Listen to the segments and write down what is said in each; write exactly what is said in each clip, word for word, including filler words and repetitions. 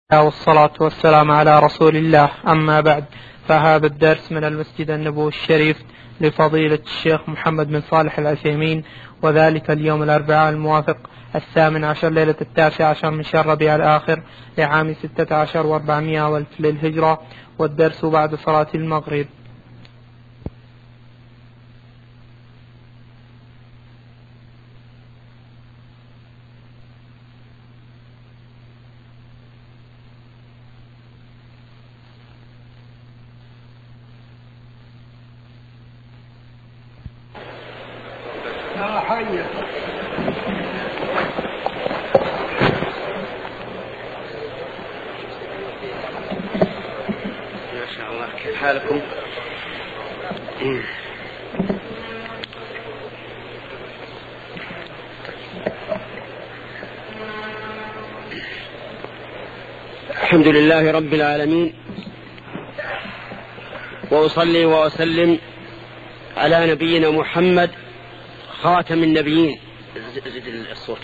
والصلاة والسلام على رسول الله. أما بعد، فهذا الدرس من المسجد النبوي الشريف لفضيلة الشيخ محمد بن صالح العثيمين، وذلك اليوم الأربعاء الموافق الثامن عشر ليلة التاسع عشر من شهر ربيع الآخر لعام ستة عشر وأربعمائة والف للهجرة، والدرس بعد صلاة المغرب. ما شاء الله، كيف حالكم؟ الحمد لله رب العالمين، وأصلي وأسلم على نبينا محمد خاتم النبيين الصوت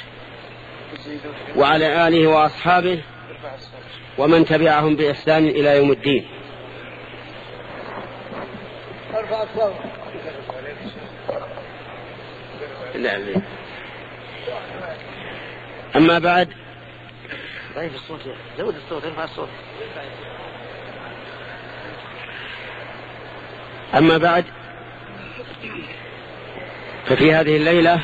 وعلى آله وأصحابه ومن تبعهم بإحسان إلى يوم الدين. أما بعد، ضعيف الصوت، زود الصوت، ارفع الصوت. أما بعد، ففي هذه الليلة،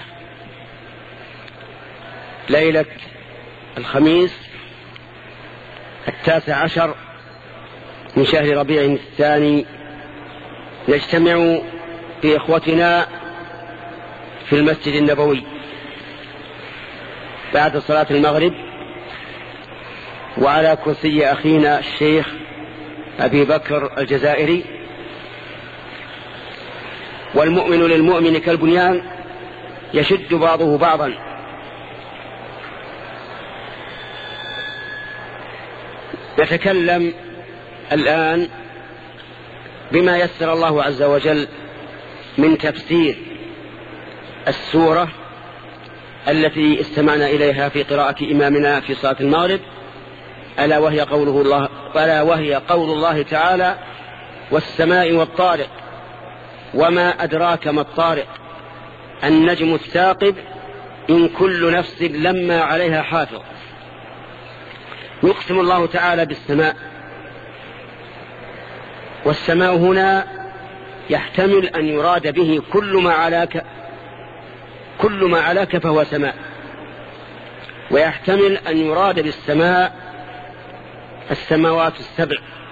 ليلة الخميس التاسع عشر من شهر ربيع الثاني، نجتمع في إخوتنا في المسجد النبوي بعد صلاة المغرب، وعلى كرسي أخينا الشيخ أبي بكر الجزائري. والمؤمن للمؤمن كالبنيان يشد بعضه بعضا. نتكلم الآن بما يسر الله عز وجل من تفسير السورة التي استمعنا إليها في قراءة إمامنا في صلاة المغرب، ألا وهي قوله الله ألا وهي قول الله تعالى: والسماء والطارق وما أدراك ما الطارق النجم الثاقب إن كل نفس لما عليها حافظ. يقسم الله تعالى بالسماء، والسماء هنا يحتمل أن يراد به كل ما علاك كل ما علاك فهو سماء، ويحتمل أن يراد بالسماء السماوات السبع،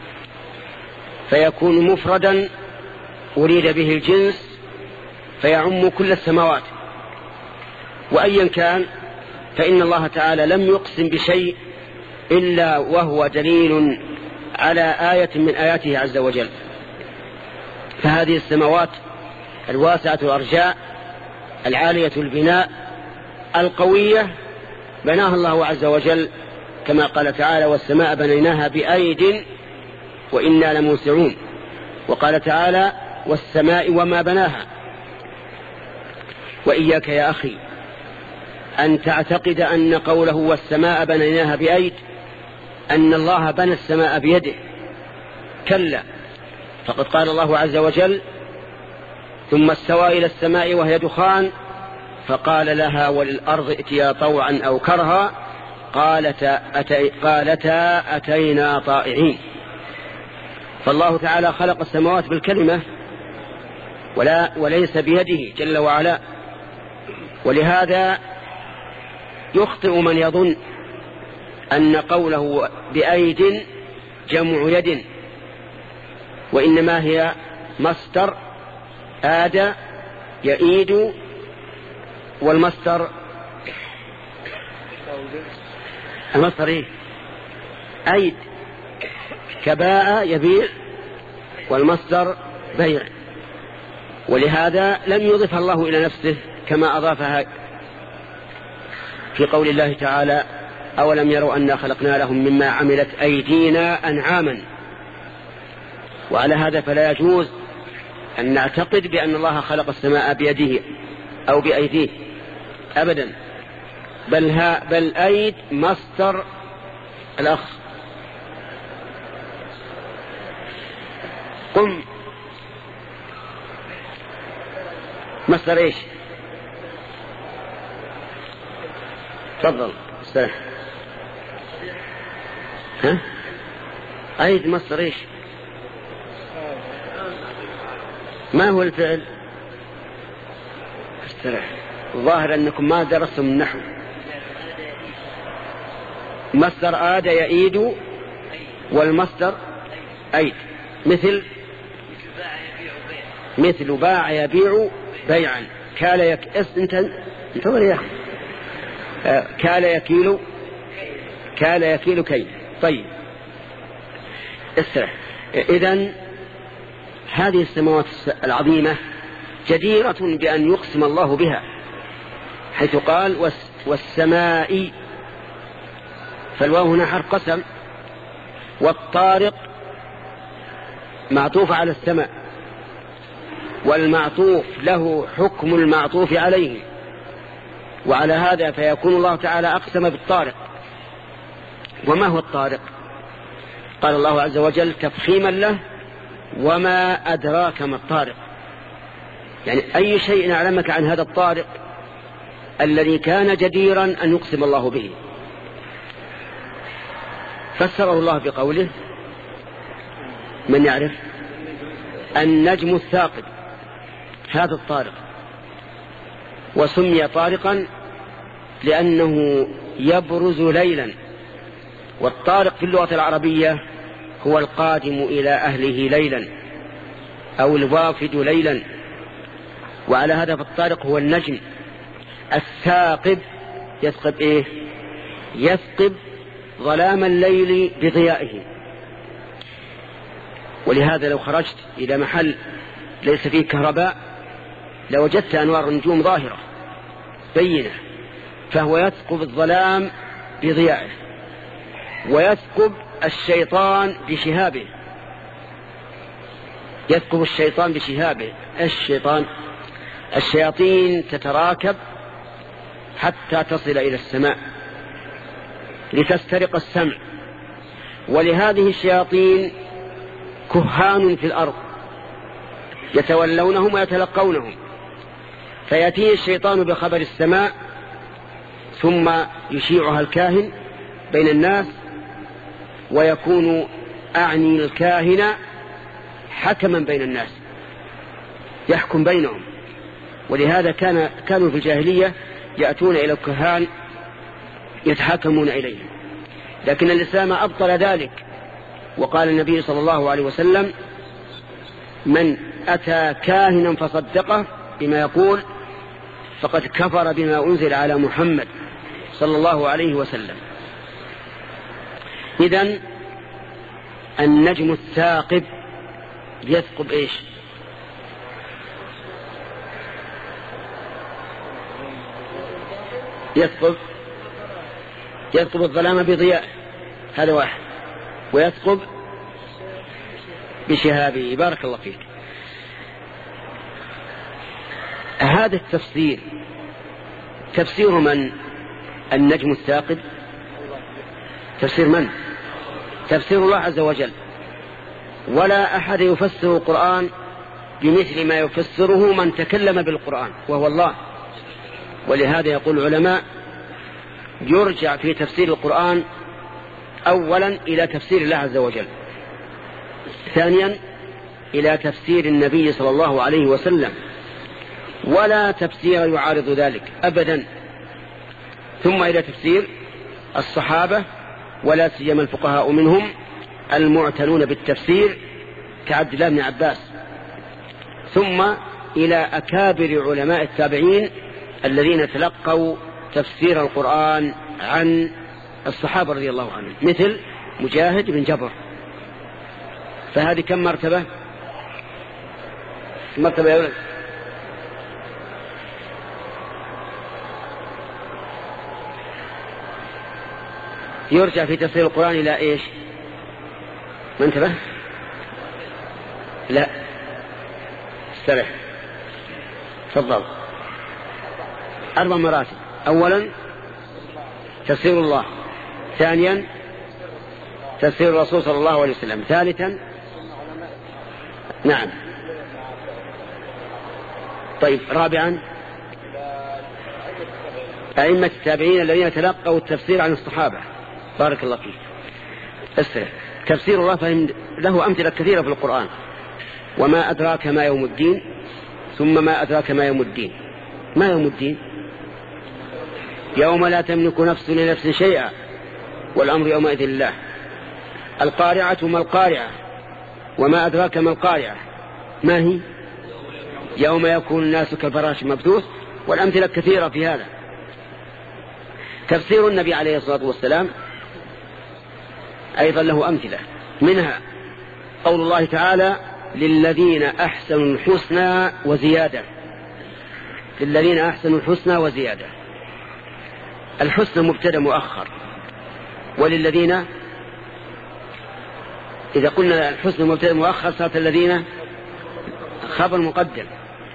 فيكون مفردا أريد به الجنس فيعم كل السماوات. وأيا كان، فإن الله تعالى لم يقسم بشيء إلا وهو دليل على آية من آياته عز وجل. فهذه السماوات الواسعة الأرجاء العالية البناء القوية بناها الله عز وجل، كما قال تعالى: والسماء بنيناها بأيد وإنا لموسعون. وقال تعالى: والسماء وما بناها. وإياك يا أخي أن تعتقد أن قوله والسماء بنيناها بأيد أن الله بنى السماء بيده، كلا، فقد قال الله عز وجل: ثم استوى إلى السماء وهي دخان فقال لها وللأرض ائتيا طوعا أو كرها قالتا, أتي قالتا أتينا طائعين. فالله تعالى خلق السماوات بالكلمة ولا وليس بيده جل وعلا. ولهذا يخطئ من يظن أن قوله بأيد جمع يد، وإنما هي مصدر آد يئيد، والمصدر المصدر إيه؟ أيد، كباء يبيع، والمصدر بيع. ولهذا لم يضف الله إلى نفسه كما أضافها في قول الله تعالى: أولم يروا أنا خلقنا لهم مما عملت أيدينا أنعاما. وعلى هذا فلا يجوز أن نعتقد بأن الله خلق السماء بيده أو بأيديه أبدا، بل, ها بل أيد مصدر الأخ قم مصدر ايش؟ تفضل استرح. ها أيد مصدر ايش؟ ما هو الفعل؟ استرح. ظاهر أنكم ما درستم النحو. مصدر آد يئيد والمصدر أيد. مثل مثل باع يبيع بيعا. كال يك اس انت انت يا اخي. آه. كال يكيل كال يكيل كي. طيب استرح. إذن هذه السماوات العظيمة جديرة بأن يقسم الله بها، حيث قال والسماء، فالواو هنا حرف قسم، والطارق معطوف على السماء، والمعطوف له حكم المعطوف عليه، وعلى هذا فيكون الله تعالى أقسم بالطارق. وما هو الطارق؟ قال الله عز وجل تفخيما له وما أدراك ما الطارق، يعني أي شيء أعلمك عن هذا الطارق الذي كان جديرا أن يقسم الله به. فسره الله بقوله من يعرف؟ النجم الثاقب، هذا الطارق، وسمي طارقا لأنه يبرز ليلا، والطارق في اللغة العربية هو القادم إلى أهله ليلا أو الوافد ليلا، وعلى هذا فالطارق هو النجم الثاقب. يثقب إيه؟ يثقب ظلام الليل بضيائه. ولهذا لو خرجت إلى محل ليس فيه كهرباء لوجدت أنوار النجوم ظاهرة بينة، فهو يثقب الظلام بضيائه، ويثقب الشيطان بشهابه. يثقب الشيطان بشهابه. الشيطان الشياطين تتراكب حتى تصل إلى السماء لتسترق السمع، ولهذه الشياطين كهان في الأرض يتولونهم ويتلقونهم، فيأتيه الشيطان بخبر السماء ثم يشيعها الكاهن بين الناس، ويكون أعني الكاهن حكما بين الناس يحكم بينهم. ولهذا كان كانوا في الجاهلية يأتون إلى الكهان يتحاكمون إليهم، لكن الإسلام أبطل ذلك، وقال النبي صلى الله عليه وسلم من أتى كاهنا فصدقه بما يقول فقد كفر بما أنزل على محمد صلى الله عليه وسلم. إذن النجم الثاقب يثقب إيش؟ يثقب يثقب الظلام بضياء، هذا واحد، ويثقب بشهابه. بارك الله فيك. هذا التفسير تفسير من؟ النجم الثاقب تفسير من؟ تفسير الله عز وجل، ولا أحد يفسر القرآن بمثل ما يفسره من تكلم بالقرآن وهو الله. ولهذا يقول العلماء يرجع في تفسير القرآن أولا إلى تفسير الله عز وجل، ثانيا إلى تفسير النبي صلى الله عليه وسلم، ولا تفسير يعارض ذلك أبدا، ثم إلى تفسير الصحابة ولا سيما الفقهاء منهم المعتنون بالتفسير كعبد الله بن عباس، ثم إلى أكابر علماء التابعين الذين تلقوا تفسير القرآن عن الصحابة رضي الله عنهم مثل مجاهد بن جبر. فهذه كم مرتبة؟ مرتبة يا ولد. يرجع في تفسير القرآن إلى إيش؟ ما انتبه؟ لا استرح تفضل. أربع مراتب. أولا تفسير الله، ثانيا تفسير الرسول صلى الله عليه وسلم، ثالثا نعم. طيب رابعا أئمة التابعين الذين تلقوا التفسير عن الصحابة. بارك الله فيك. اسرع. تفسير الله فهم له أمثلة كثيرة في القرآن. وما أدراك ما يوم الدين، ثم ما أدراك ما يوم الدين. ما يوم الدين؟ يوم لا تملك نفس لنفس شيئا والأمر يومئذ لله. القارعة ما القارعة، وما أدراك ما القارعة، ما هي؟ يوم يكون الناس كالفراش المبثوث، والأمثلة كثيرة في هذا. تفسير النبي عليه الصلاة والسلام أيضا له أمثلة، منها قول الله تعالى للذين أحسنوا الحسنى وزيادة. للذين أحسنوا الحسنى وزيادة. الحسنى مبتدأ مؤخر، وللذين إذا قلنا الحسنى مبتدأ مؤخر صارت الذين خبر مقدم.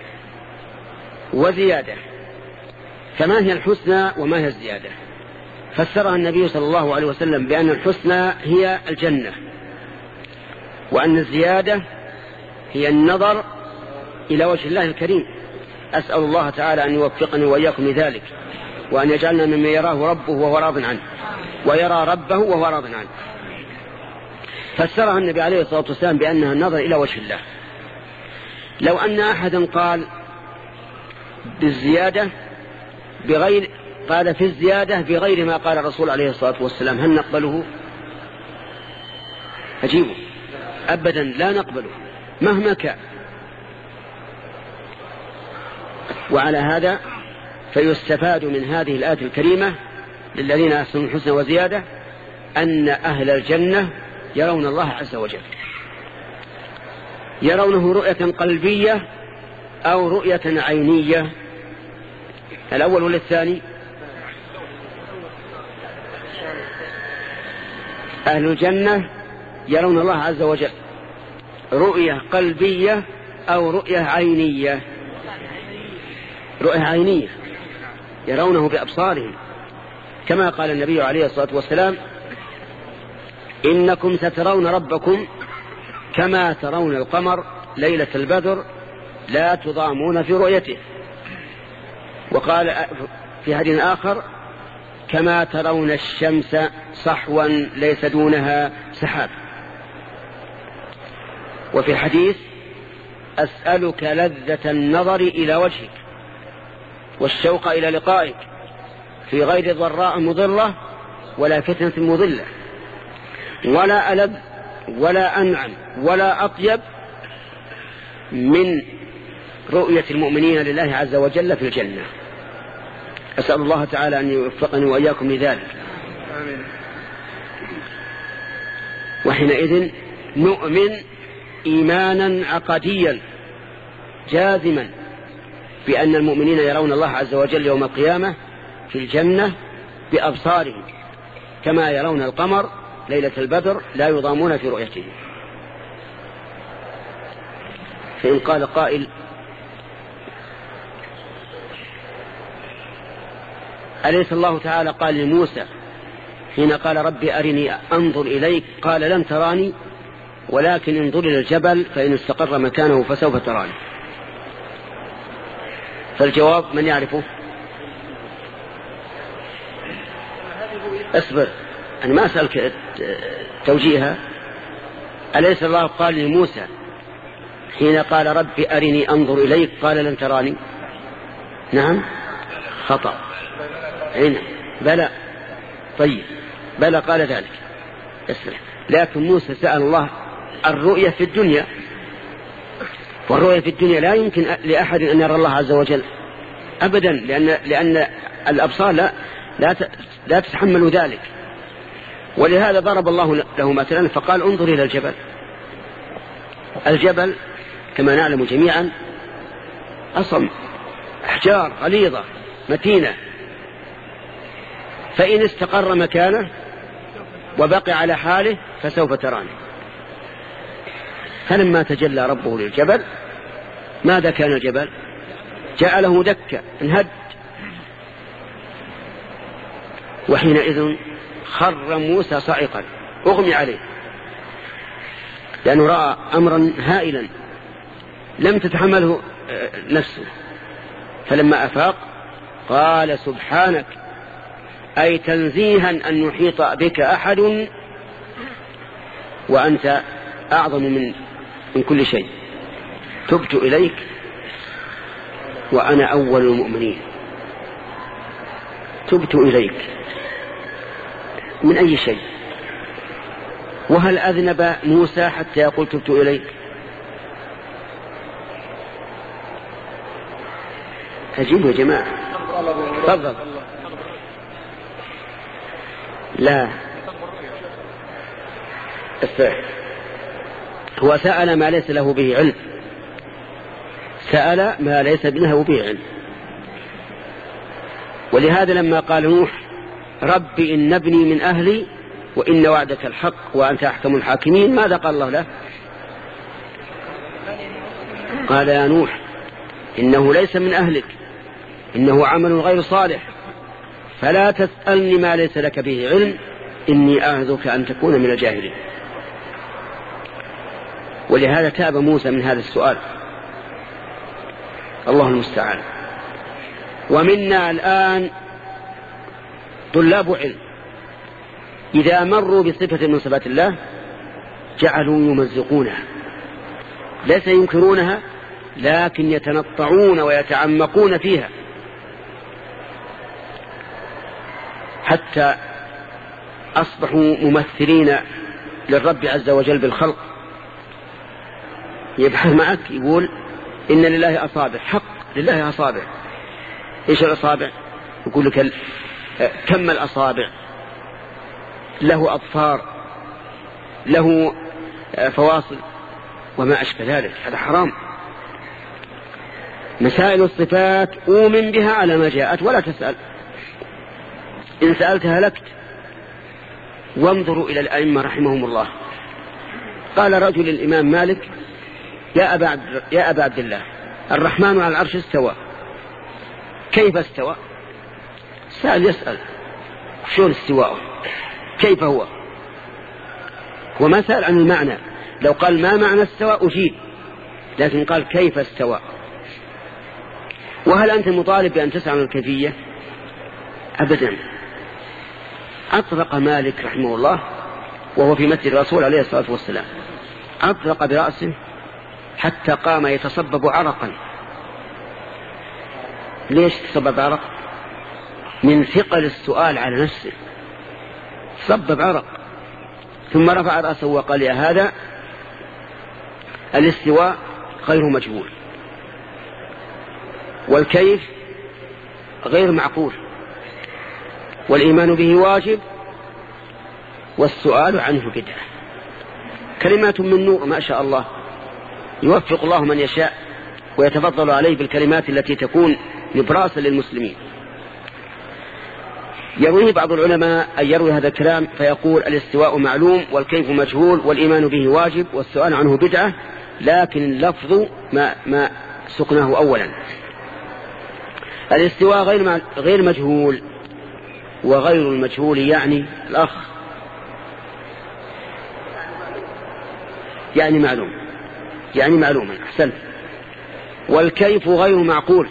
وزيادة، فما هي الحسنى وما هي الزيادة؟ فسرها النبي صلى الله عليه وسلم بأن الحسنى هي الجنة، وأن الزيادة هي النظر إلى وجه الله الكريم. أسأل الله تعالى أن يوفقني وإياكم لذلك، وأن يجعلنا ممن يراه ربه وهو راض عنه، ويرى ربه وهو راض عنه. فسرها النبي عليه الصلاة والسلام بأنها النظر إلى وجه الله. لو أن أحدا قال بالزيادة بغير قال في الزيادة بغير ما قال الرسول عليه الصلاة والسلام، هل نقبله؟ أجيبه أبدا لا نقبله مهما كان. وعلى هذا فيستفاد من هذه الآية الكريمة للذين أحسنوا الحسنى وزيادة أن أهل الجنة يرون الله عز وجل، يرونه رؤية قلبية أو رؤية عينية. الأول ولا الثاني؟ أهل الجنة يرون الله عز وجل رؤية قلبية أو رؤية عينية. رؤية عينية، يرونه بأبصارهم، كما قال النبي عليه الصلاة والسلام إنكم سترون ربكم كما ترون القمر ليلة البدر لا تضامون في رؤيته. وقال في حديث آخر كما ترون الشمس صحوا ليس دونها سحاب. وفي الحديث أسألك لذة النظر إلى وجهك والشوق إلى لقائك في غير ضراء مضرة ولا فتنة مضلة، ولا ألذ ولا أنعم ولا أطيب من رؤية المؤمنين لله عز وجل في الجنة. أسأل الله تعالى أن يوفقني وإياكم لذلك. آمين. وحينئذ نؤمن إيمانا عقديا جازما بأن المؤمنين يرون الله عز وجل يوم القيامة في الجنة بأبصارهم كما يرون القمر ليلة البدر لا يضامون في رؤيته. فإن قال قائل أليس الله تعالى قال لموسى حين قال ربي أرني أنظر إليك قال لن تراني ولكن انظر إلى الجبل فإن استقر مكانه فسوف تراني؟ فالجواب من يعرفه؟ اصبر أنا ما أسألك توجيهها. أليس الله قال لموسى حين قال ربي أرني أنظر إليك قال لن تراني؟ نعم خطأ. هنا بلى. طيب بلى قال ذلك اسمع. لكن موسى سأل الله الرؤية في الدنيا، والرؤية في الدنيا لا يمكن لأحد أن يرى الله عز وجل أبدا، لأن, لأن الأبصار لا, لا, لا تتحمل ذلك. ولهذا ضرب الله له مثلا فقال انظر إلى الجبل. الجبل كما نعلم جميعا أصم أحجار غليظة متينة، فإن استقر مكانه وبقي على حاله فسوف تراني. فلما تجلى ربه للجبل ماذا كان الجبل؟ جعله دكا انهد، وحينئذ خر موسى صاعقا أغمي عليه، لأنه رأى أمرا هائلا لم تتحمله نفسه. فلما أفاق قال سبحانك، أي تنزيها أن يحيط بك أحد وأنت أعظم من, من كل شيء. تبت إليك وأنا أول المؤمنين. تبت إليك من أي شيء؟ وهل أذنب موسى حتى يقول تبت إليك؟ أجيبوا يا جماعة. تفضل. لا استرح. هو سأل ما ليس له به علم، سأل ما ليس له به علم. ولهذا لما قال نوح رب إن ابني من أهلي وإن وعدك الحق وأنت أحكم الحاكمين، ماذا قال الله له؟ قال يا نوح إنه ليس من أهلك، إنه عمل غير صالح، فلا تسألني ما ليس لك به علم، إني أعظك أن تكون من الجاهلين. ولهذا تاب موسى من هذا السؤال. الله المستعان. ومنا الآن طلاب علم إذا مروا بصفة من صفات الله جعلوا يمزقونها، ليس ينكرونها لكن يتنطعون ويتعمقون فيها، حتى أصبحوا ممثلين للرب عز وجل بالخلق. يبحث معك يقول إن لله أصابع، حق لله أصابع. إيش الأصابع؟ يقول لك كم الأصابع، له أظفار، له فواصل وما أشبه ذلك. هذا حرام. مسائل الصفات أؤمن بها على ما جاءت ولا تسأل. إن سألت هلكت. وانظروا إلى الأئمة رحمهم الله. قال رجل الإمام مالك يا أبا عبد, يا أبا عبد الله الرحمن على العرش استوى، كيف استوى؟ سأل يسأل شو الاستواء، كيف هو؟ وما سأل عن المعنى. لو قال ما معنى استوى أجيب، لكن قال كيف استوى. وهل أنت مطالب بأن تسأل عن الكيفية؟ أبدا. أطرق مالك رحمه الله وهو في مسجد الرسول عليه الصلاة والسلام، أطرق برأسه حتى قام يتصبب عرقا. ليش تصبب عرق؟ من ثقل السؤال على نفسه صبب عرق. ثم رفع رأسه وقال يا هذا الاستواء غير مجهول، والكيف غير معقول، والإيمان به واجب، والسؤال عنه بدعة. كلمات من نور ما شاء الله، يوفق الله من يشاء ويتفضل عليه بالكلمات التي تكون نبراسا للمسلمين. يرويه بعض العلماء أن يروي هذا الكلام فيقول الاستواء معلوم والكيف مجهول والإيمان به واجب والسؤال عنه بدعة، لكن اللفظ ما, ما سقناه أولا. الاستواء غير, غير مجهول، وغير المجهول يعني الأخ يعني معلوم، يعني معلوما. أحسنت. والكيف غير معقول،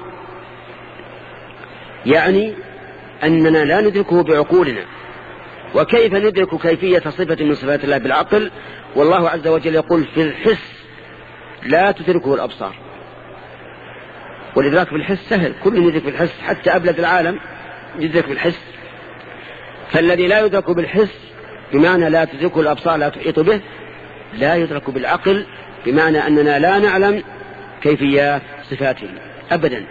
يعني أننا لا ندركه بعقولنا. وكيف ندرك كيفية صفة من صفات الله بالعقل؟ والله عز وجل يقول في الحس لا تدركه الأبصار. والإدراك بالحس سهل، كل يدرك بالحس، حتى أبلد العالم يدرك بالحس. فالذي لا يدرك بالحس بمعنى لا تدركه الأبصار لا تحيط به، لا يدرك بالعقل بمعنى أننا لا نعلم كيفية صفاته أبدا.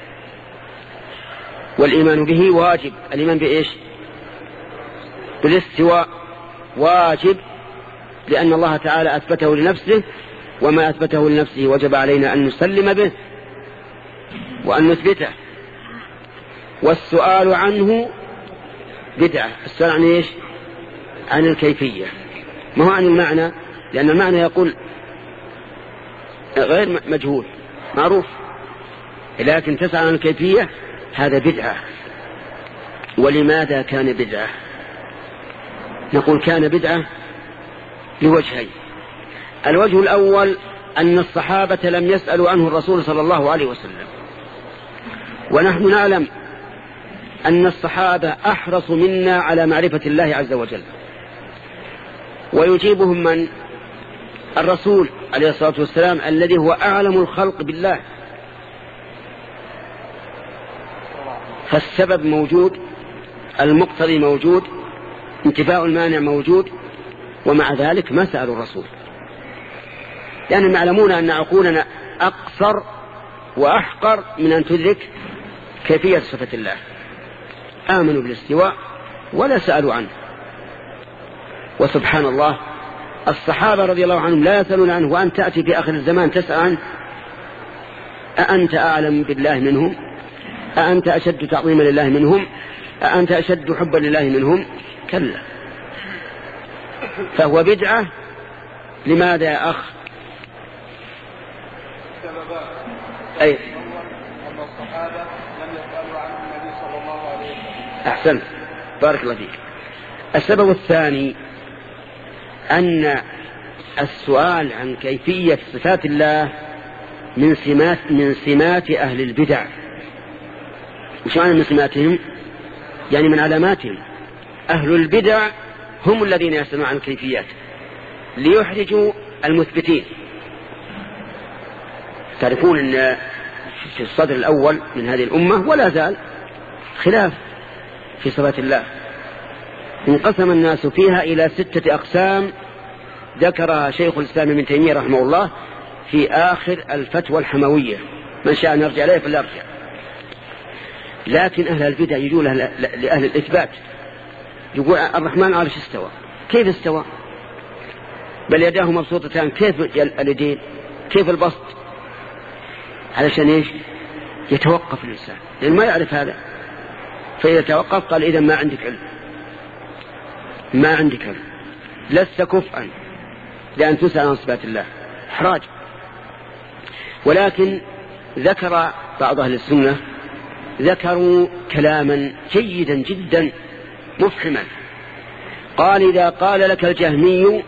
والإيمان به واجب. الإيمان بإيش؟ بالاستواء واجب، لأن الله تعالى أثبته لنفسه، وما أثبته لنفسه وجب علينا أن نسلم به وأن نثبته. والسؤال عنه بدعة. السؤال عن إيش؟ عن الكيفية، ما هو عن المعنى، لأن المعنى يقول غير مجهول معروف، لكن تسأل عن الكيفية هذا بدعة. ولماذا كان بدعة؟ نقول كان بدعة لوجهين. الوجه الأول أن الصحابة لم يسألوا عنه الرسول صلى الله عليه وسلم، ونحن نعلم أن الصحابة أحرص منا على معرفة الله عز وجل، ويجيبهم من؟ الرسول عليه الصلاة والسلام الذي هو أعلم الخلق بالله. فالسبب موجود، المقتضي موجود، انتفاء المانع موجود، ومع ذلك ما سألوا الرسول، لأنهم يعلمون أن عقولنا أقصر وأحقر من أن تدرك كيفية صفة الله. آمنوا بالاستواء ولا سألوا عنه. وسبحان الله، الصحابة رضي الله عنهم لا يسألون عنه، وأن تأتي في آخر الزمان تسأل عنه. أأنت أعلم بالله منهم؟ أأنت أشد تعظيما لله منهم؟ أأنت أشد حبا لله منهم؟ كلا. فهو بدعة. لماذا يا أخ؟ أي أن الصحابة لم يسألوا عن النبي صلى الله عليه وسلم. أحسن، بارك الله فيك. السبب الثاني أن السؤال عن كيفية صفات الله من سمات من سمات أهل البدع. وش معنى من سماتهم؟ يعني من علاماتهم. أهل البدع هم الذين يسألون عن الكيفيات ليحرجوا المثبتين. تعرفون أن في الصدر الأول من هذه الأمة ولا زال خلاف في صفات الله. انقسم الناس فيها إلى ستة أقسام ذكرها شيخ الإسلام ابن تيمية رحمه الله في آخر الفتوى الحموية، من شاء أن يرجع إليه فليرجع. لكن أهل البدع يجون لأهل الإثبات، يقول الرحمن عرش استوى. كيف استوى؟ بل يداه مبسوطتان. كيف اليدين؟ كيف البسط؟ علشان ايش؟ يتوقف الإنسان، لأن ما يعرف هذا. فإذا توقف قال إذا ما عندك علم، ما عندك علم، لست كفءا لأن تسأل عن صفات الله. إحراج. ولكن ذكر بعض أهل السنة ذكروا كلاما جيدا جدا مفهما. قال إذا قال لك الجهمي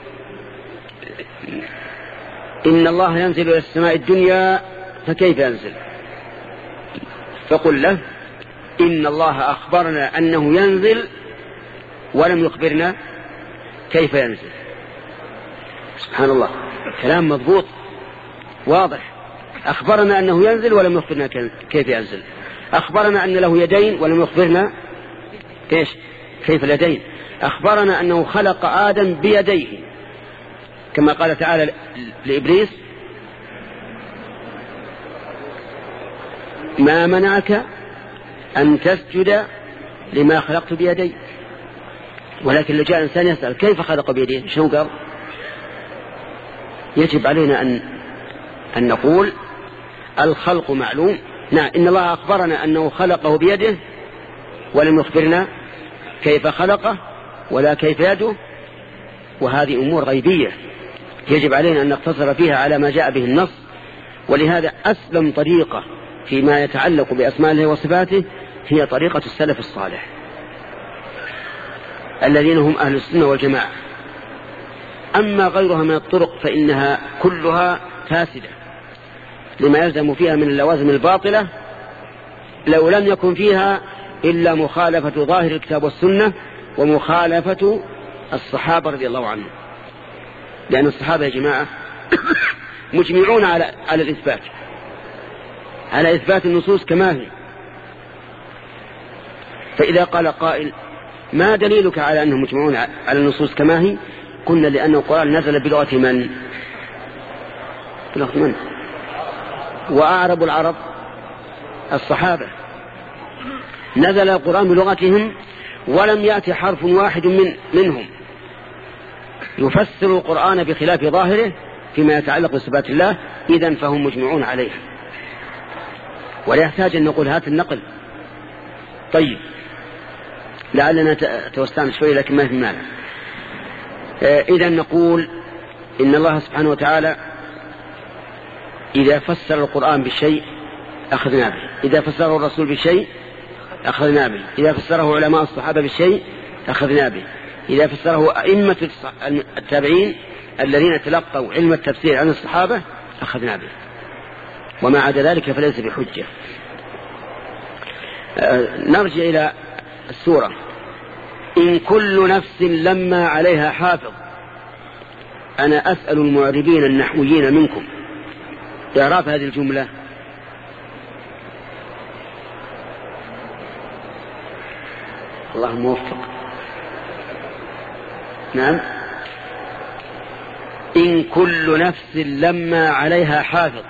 إن الله ينزل إلى السماء الدنيا فكيف ينزل؟ فقل له إن الله أخبرنا أنه ينزل ولم يخبرنا كيف ينزل. سبحان الله، كلام مضبوط واضح. أخبرنا أنه ينزل ولم يخبرنا كيف ينزل. أخبرنا أن له يدين ولم يخبرنا كيف كيف اليدين. أخبرنا أنه خلق آدم بيديه كما قال تعالى لإبليس ما منعك أن تسجد لما خلقت بيدي. ولكن لو جاء الإنسان يسأل كيف خلق بيديه شنو قال؟ يجب علينا أن أن نقول الخلق معلوم. نعم، إن الله أخبرنا أنه خلقه بيده ولم يخبرنا كيف خلقه ولا كيف يده، وهذه أمور غيبية يجب علينا أن نقتصر فيها على ما جاء به النص. ولهذا أسلم طريقة فيما يتعلق بأسماء الله وصفاته هي طريقة السلف الصالح الذين هم أهل السنة والجماعة. أما غيرها من الطرق فإنها كلها فاسدة لما يلزم فيها من اللوازم الباطلة، لو لم يكن فيها إلا مخالفة ظاهر الكتاب والسنة ومخالفة الصحابة رضي الله عنهم. لأن الصحابة يا جماعة مجمعون على على الإثبات، على إثبات النصوص كما هي. فإذا قال قائل ما دليلك على أنهم مجمعون على النصوص كما هي؟ قلنا لأن القرآن نزل بلغة من؟ بلغة من؟ وأعرب العرب الصحابة. نزل القرآن بلغتهم ولم يأتي حرف واحد من منهم يفسر القرآن بخلاف ظاهره فيما يتعلق بصفات الله. إذن فهم مجمعون عليه ولا يحتاج أن نقول هات النقل. طيب لعلنا توسعنا شوي لكن ما في مانع. إذن نقول إن الله سبحانه وتعالى إذا فسر القرآن بالشيء أخذنا به، إذا فسره الرسول بالشيء أخذنا به، إذا فسره علماء الصحابة بالشيء أخذنا به، إذا فسره أئمة التابعين الذين تلقوا علم التفسير عن الصحابة أخذنا به، وما عدا ذلك فليس بحجة. نرجع إلى السورة. إن كل نفس لما عليها حافظ. أنا أسأل المعربين النحويين منكم إعراب هذه الجملة. الله موفق. نعم. إن كل نفس لما عليها حافظ.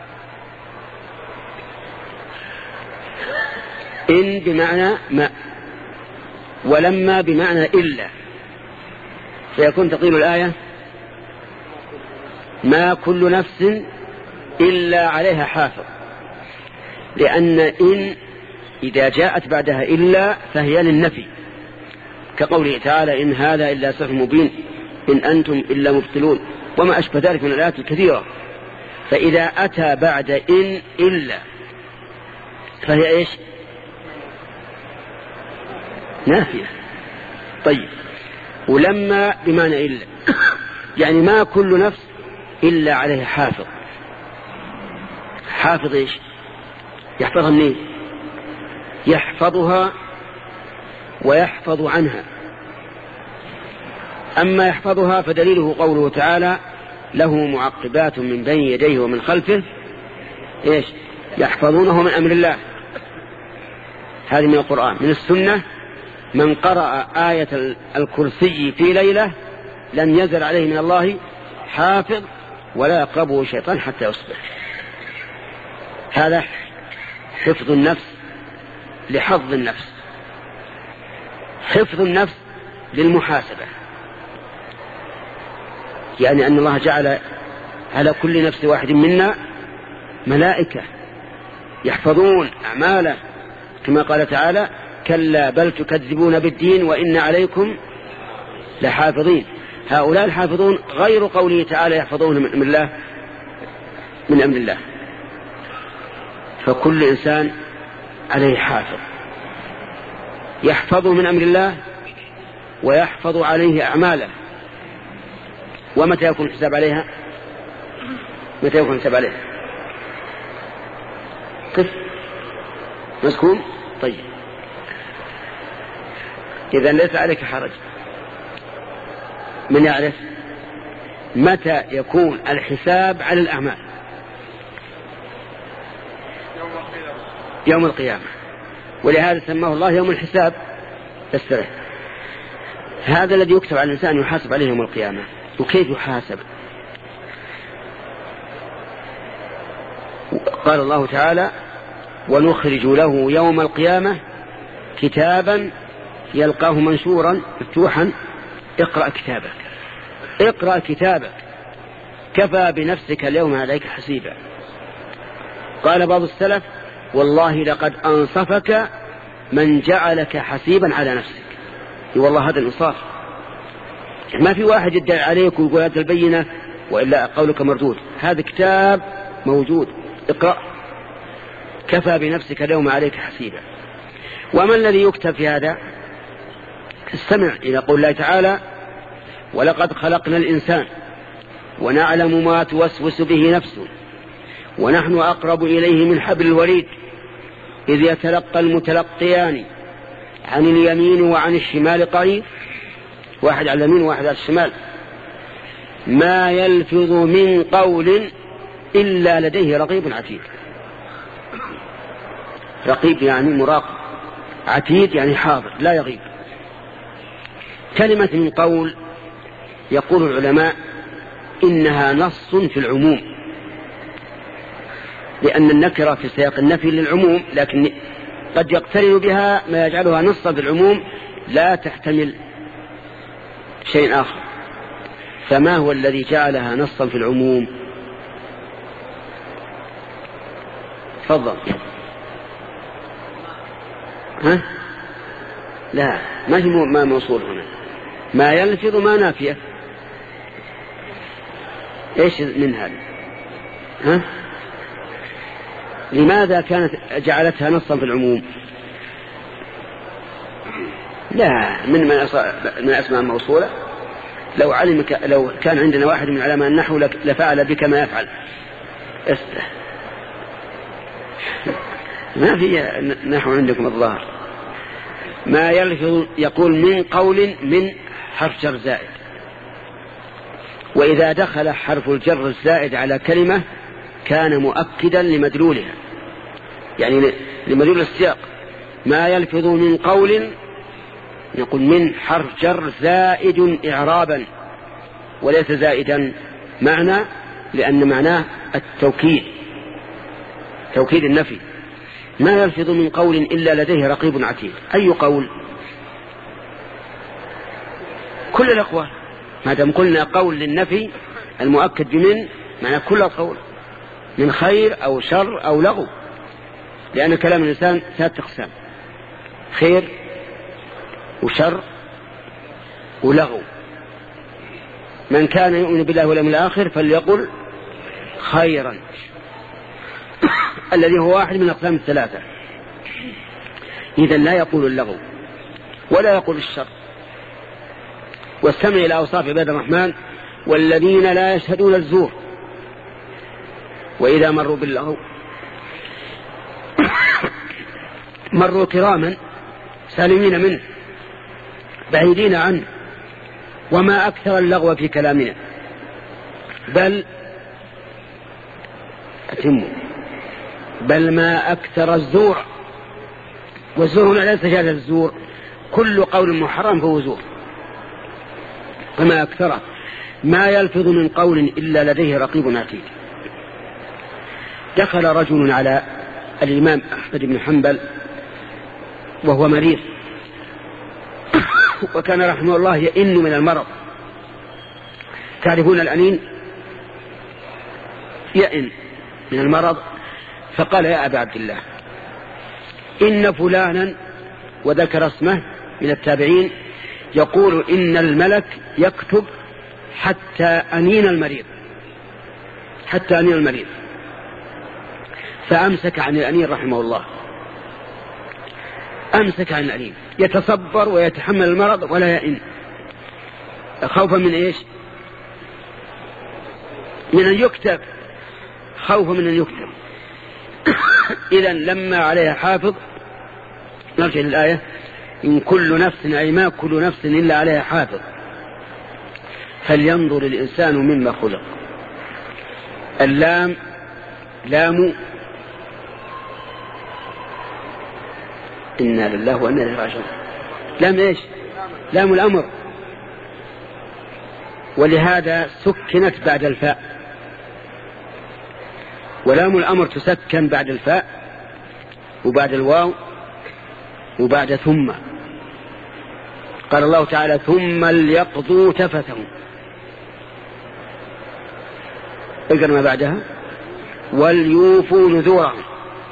إن بمعنى ما، ولما بمعنى إلا، فيكون تقدير الآية ما كل نفس إلا عليها حافظ، لأن إن إذا جاءت بعدها إلا فهي للنفي، كقوله تعالى إن هذا إلا سحر مبين إن أنتم إلا مبطلون وما أشبه ذلك من الآيات الكثيرة. فإذا أتى بعد إن إلا فهي إيش؟ نافية. طيب، ولما بمعنى إلا يعني ما كل نفس إلا عليها حافظ. حافظ إيش؟ يحفظها منين؟ يحفظها ويحفظ عنها. أما يحفظها فدليله قوله تعالى له معقبات من بين يديه ومن خلفه إيش؟ يحفظونه من أمر الله. هذه من القرآن. من السنة من قرأ آية الكرسي في ليلة لم يزل عليه من الله حافظ ولا يقربه شيطان حتى يصبح. هذا حفظ النفس لحفظ النفس. حفظ النفس للمحاسبة، يعني أن الله جعل على كل نفس واحد منا ملائكة يحفظون أعماله، كما قال تعالى كلا بل تكذبون بالدين وإن عليكم لحافظين. هؤلاء الحافظون غير قوله تعالى يحفظون من أمر الله من أمر الله. فكل إنسان عليه حافظ يحفظ من أمر الله ويحفظ عليه أعماله. ومتى يكون الحساب عليها؟ متى يكون الحساب عليها؟ كيف مسكون؟ طيب، إذن ليس عليك حرج. من يعرف متى يكون الحساب على الأعمال؟ يوم القيامة، ولهذا سماه الله يوم الحساب السرح. هذا الذي يكتب على الإنسان يحاسب عليه يوم القيامة. وكيف يحاسب؟ قال الله تعالى ونخرج له يوم القيامة كتابا يلقاه منشورا مفتوحا اقرأ كتابك اقرأ كتابك كفى بنفسك اليوم عليك حسيبا. قال بعض السلف والله لقد أنصفك من جعلك حسيبا على نفسك. والله هذا الإنصاف. ما في واحد يدعي عليك ويقول هذا البينة وإلا قولك مردود. هذا كتاب موجود اقرأ كفى بنفسك اليوم عليك حسيبا. وما الذي يكتب في هذا؟ استمع إلى قول الله تعالى ولقد خلقنا الإنسان ونعلم ما توسوس به نفسه ونحن أقرب إليه من حبل الوريد إذ يتلقى المتلقيان عن اليمين وعن الشمال قريب. واحد على اليمين وواحد على الشمال. ما يلفظ من قول إلا لديه رقيب عتيد. رقيب يعني مراقب، عتيد يعني حاضر لا يغيب. كلمة من قول يقول العلماء إنها نص في العموم، لأن النكرة في سياق النفي للعموم، لكن قد يقترن بها ما يجعلها نصا في العموم لا تحتمل شيء آخر. فما هو الذي جعلها نصا في العموم؟ تفضل. ها؟ لا، ما هي ما موصول هنا. ما يلفظ ما نافية. ايش من هذا؟ ها؟ لماذا كانت جعلتها نصا في العموم؟ لا، من من اسماء موصولة. لو علم لو كان عندنا واحد من علماء النحو لفعل بك ما يفعل. استه ما في نحو عندكم الظاهر. ما يلفظ يقول من قول من حرف جر زائد، وإذا دخل حرف الجر الزائد على كلمة كان مؤكدا لمدلولها، يعني لمدلول السياق. ما يلفظ من قول يقول من حرف جر زائد إعرابا وليس زائدا معنى، لأن معناه التوكيد، توكيد النفي. ما يلفظ من قول إلا لديه رقيب عتيد. أي قول؟ كل الأقوال، ما دام قلنا قول للنفي المؤكد بمن معنى كل القول، من خير أو شر أو لغو، لأن كلام الإنسان ثلاثة أقسام: خير وشر ولغو. من كان يؤمن بالله واليوم الآخر فليقل خيرا الذي هو واحد من الأقسام الثلاثة. إذا لا يقول اللغو ولا يقول الشر. واستمع إلى أوصاف عباد الرحمن: والذين لا يشهدون الزور وإذا مروا باللغو مروا كراما سالمين منه بعيدين عنه. وما أكثر اللغو في كلامنا، بل أتموا بل ما أكثر الزور. والزور هنا ليس جاز الزور، كل قول محرم فهو زور. فما أكثره. ما يلفظ من قول إلا لديه رقيب عتيد. دخل رجل على الإمام أحمد بن حنبل وهو مريض، وكان رحمه الله يئن من المرض. تعرفون الأنين؟ يئن من المرض. فقال: يا أبا عبد الله، إن فلانا، وذكر اسمه من التابعين، يقول إن الملك يكتب حتى أنين المريض، حتى أنين المريض. فأمسك عن الأنين رحمه الله، أمسك عن الأنين، يتصبر ويتحمل المرض ولا يئن، خوفا من إيش؟ من أن يكتب، خوفا من أن يكتب. إذن لما عليها حافظ، نرجع للآية: إن كل نفس، أي ما كل نفس إلا عليها حافظ، فلينظر الإنسان مما خلق. اللام لام إنا لله وإنا إليه راجعون. لام إيش؟ لام الأمر، ولهذا سكنت بعد الفاء. ولام الأمر تسكن بعد الفاء وبعد الواو وبعد ثم. قال الله تعالى: ثم ليقضوا تفثهم. اقرأ ما بعدها: وليوفوا نذورهم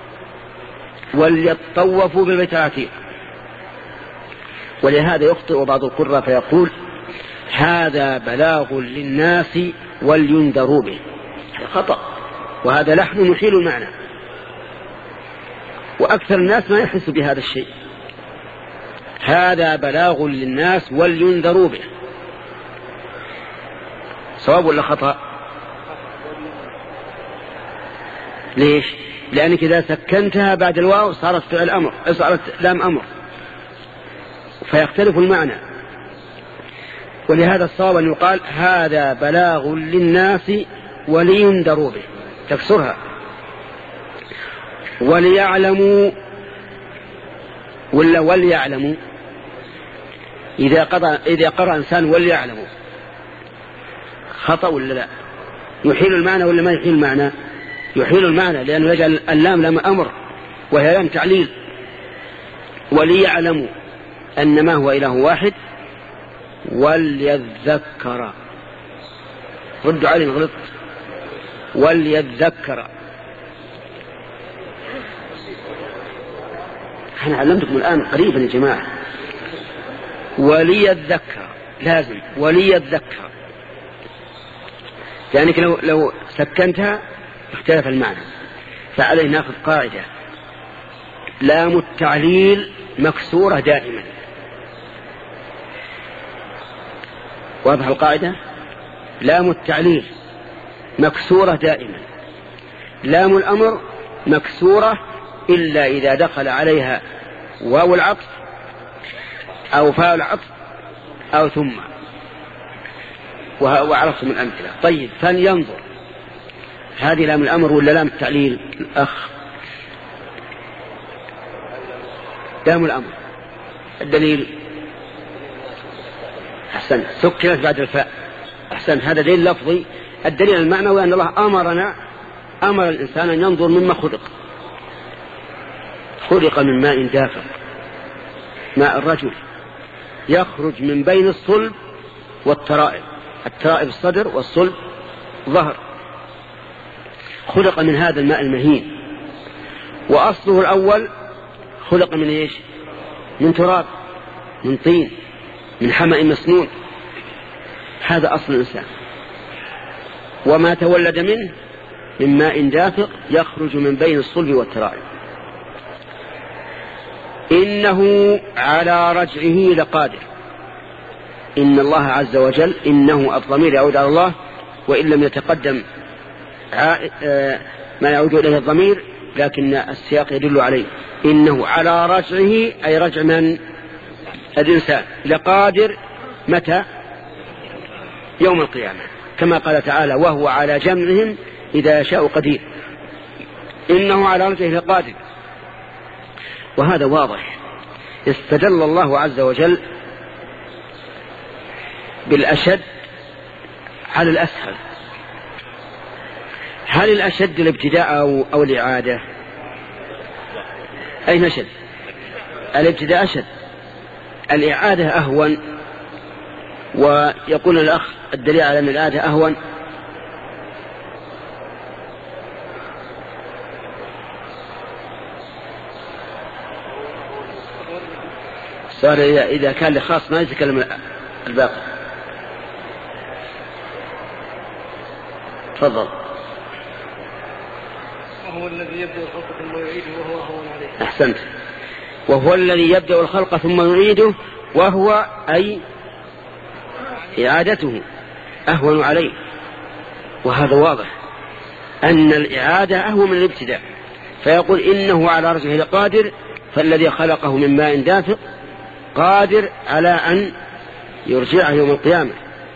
وليطوفوا بالبيت العتيق. ولهذا يخطئ بعض القراء فيقول: هذا بلاغ للناس ولينذروا به. خطأ، وهذا لحن يحيل المعنى، وأكثر الناس ما يحس بهذا الشيء. هذا بلاغ للناس ولينذروا به. صواب ولا خطأ؟ ليش؟ لأنك إذا سكنتها بعد الواو صارت فعل أمر، صارت لام أمر، فيختلف المعنى. ولهذا الصواب أن يقال: هذا بلاغ للناس ولينذروا به، تكسرها. وليعلموا ولا وليعلموا، إذا قرأ إذا قرأ إنسان وليعلموا، خطأ ولا لا؟ يحيل المعنى ولا ما يحيل المعنى؟ يحيل المعنى، لأنه يجعل اللام لام أمر وهي لام تعليل. وليعلموا أن ما هو إله واحد وليذكر. ردوا علي غلط. وليذكر. أنا علمتكم الآن قريبا يا جماعة. وليذكر لازم وليذكر، يعني لو لو سكنتها اختلف المعنى. فعليه ناخذ قاعدة: لام التعليل مكسورة دائما. واضح القاعدة؟ لام التعليل مكسورة دائما. لام الأمر مكسورة إلا إذا دخل عليها واو العطف أو فاء العطف أو ثم، وعرفتم الأمثلة. طيب فلينظر، هذه لام الأمر ولا لام التعليل؟ الأخ لام الأمر. الدليل أحسن سكنت بعد الفاء. أحسن، هذا دليل لفظي. الدليل المعنوي أن الله أمرنا أمر الإنسان أن ينظر مما خلق. خلق من ماء دافق، ماء الرجل يخرج من بين الصلب والترائب، الترائب الصدر والصلب ظهر. خلق من هذا الماء المهين، وأصله الأول خلق من إيش؟ من تراب، من طين، من حمأ مسنون. هذا أصل الإنسان. وما تولد منه من ماء دافق يخرج من بين الصلب والترائب. إنه على رجعه لقادر. إن الله عز وجل، إنه الضمير يعود على الله، وإن لم يتقدم ما يعود إليه الضمير لكن السياق يدل عليه. إنه على رجعه أي رجع من الإنسان لقادر. متى؟ يوم القيامة، كما قال تعالى وهو على جمعهم إذا يشاء قدير. إنه على رجعه لقادر، وهذا واضح. استدل الله عز وجل بالأشد على الأسهل. هل الأشد الابتداء أو, أو الإعادة؟ أين أشد؟ الابتداء أشد، الإعادة أهون. ويقول الأخ الدليل على أن الإعادة أهون صار إذا كان لخاص ما يتكلم الباقي. تفضل. وهو الذي يبدأ الخلق ثم يعيده وهو أهون عليه. أحسنت. وهو الذي يبدأ الخلق ثم يعيده وهو أي إعادته أهون عليه. وهذا واضح أن الإعادة أهون من الابتداء. فيقول إنه على رجعه لقادر، فالذي خلقه من ماء دافق قادر على أن يرجعه يوم القيامة.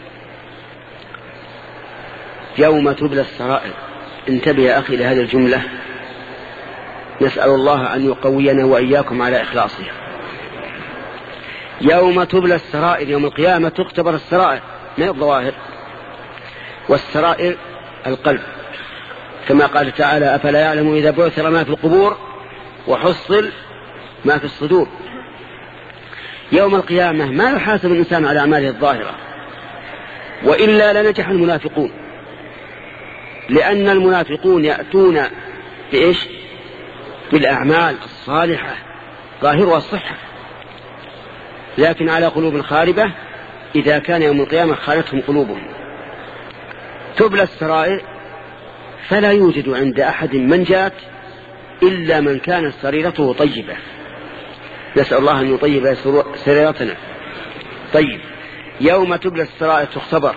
يوم تبلى السرائر. انتبه يا أخي لهذه الجملة، نسأل الله أن يقوينا وإياكم على إخلاصه. يوم تبلى السرائر، يوم القيامة تختبر السرائر، ما الظواهر، والسرائر القلب، كما قال تعالى أفلا يعلم إذا بعثر ما في القبور وحصل ما في الصدور. يوم القيامة ما يحاسب الإنسان على أعماله الظاهرة، وإلا لنجح المنافقون، لأن المنافقون يأتون بإيش؟ بالأعمال الصالحة ظاهرها الصحة، لكن على قلوب خاربة إذا كان يوم القيامة خالتهم قلوبهم. تبلى السرائر، فلا يوجد عند أحد منجاة إلا من كانت سريرته طيبة. نسأل الله أن يطيب سريرتنا. طيب، يوم تبلى السرائر تختبر.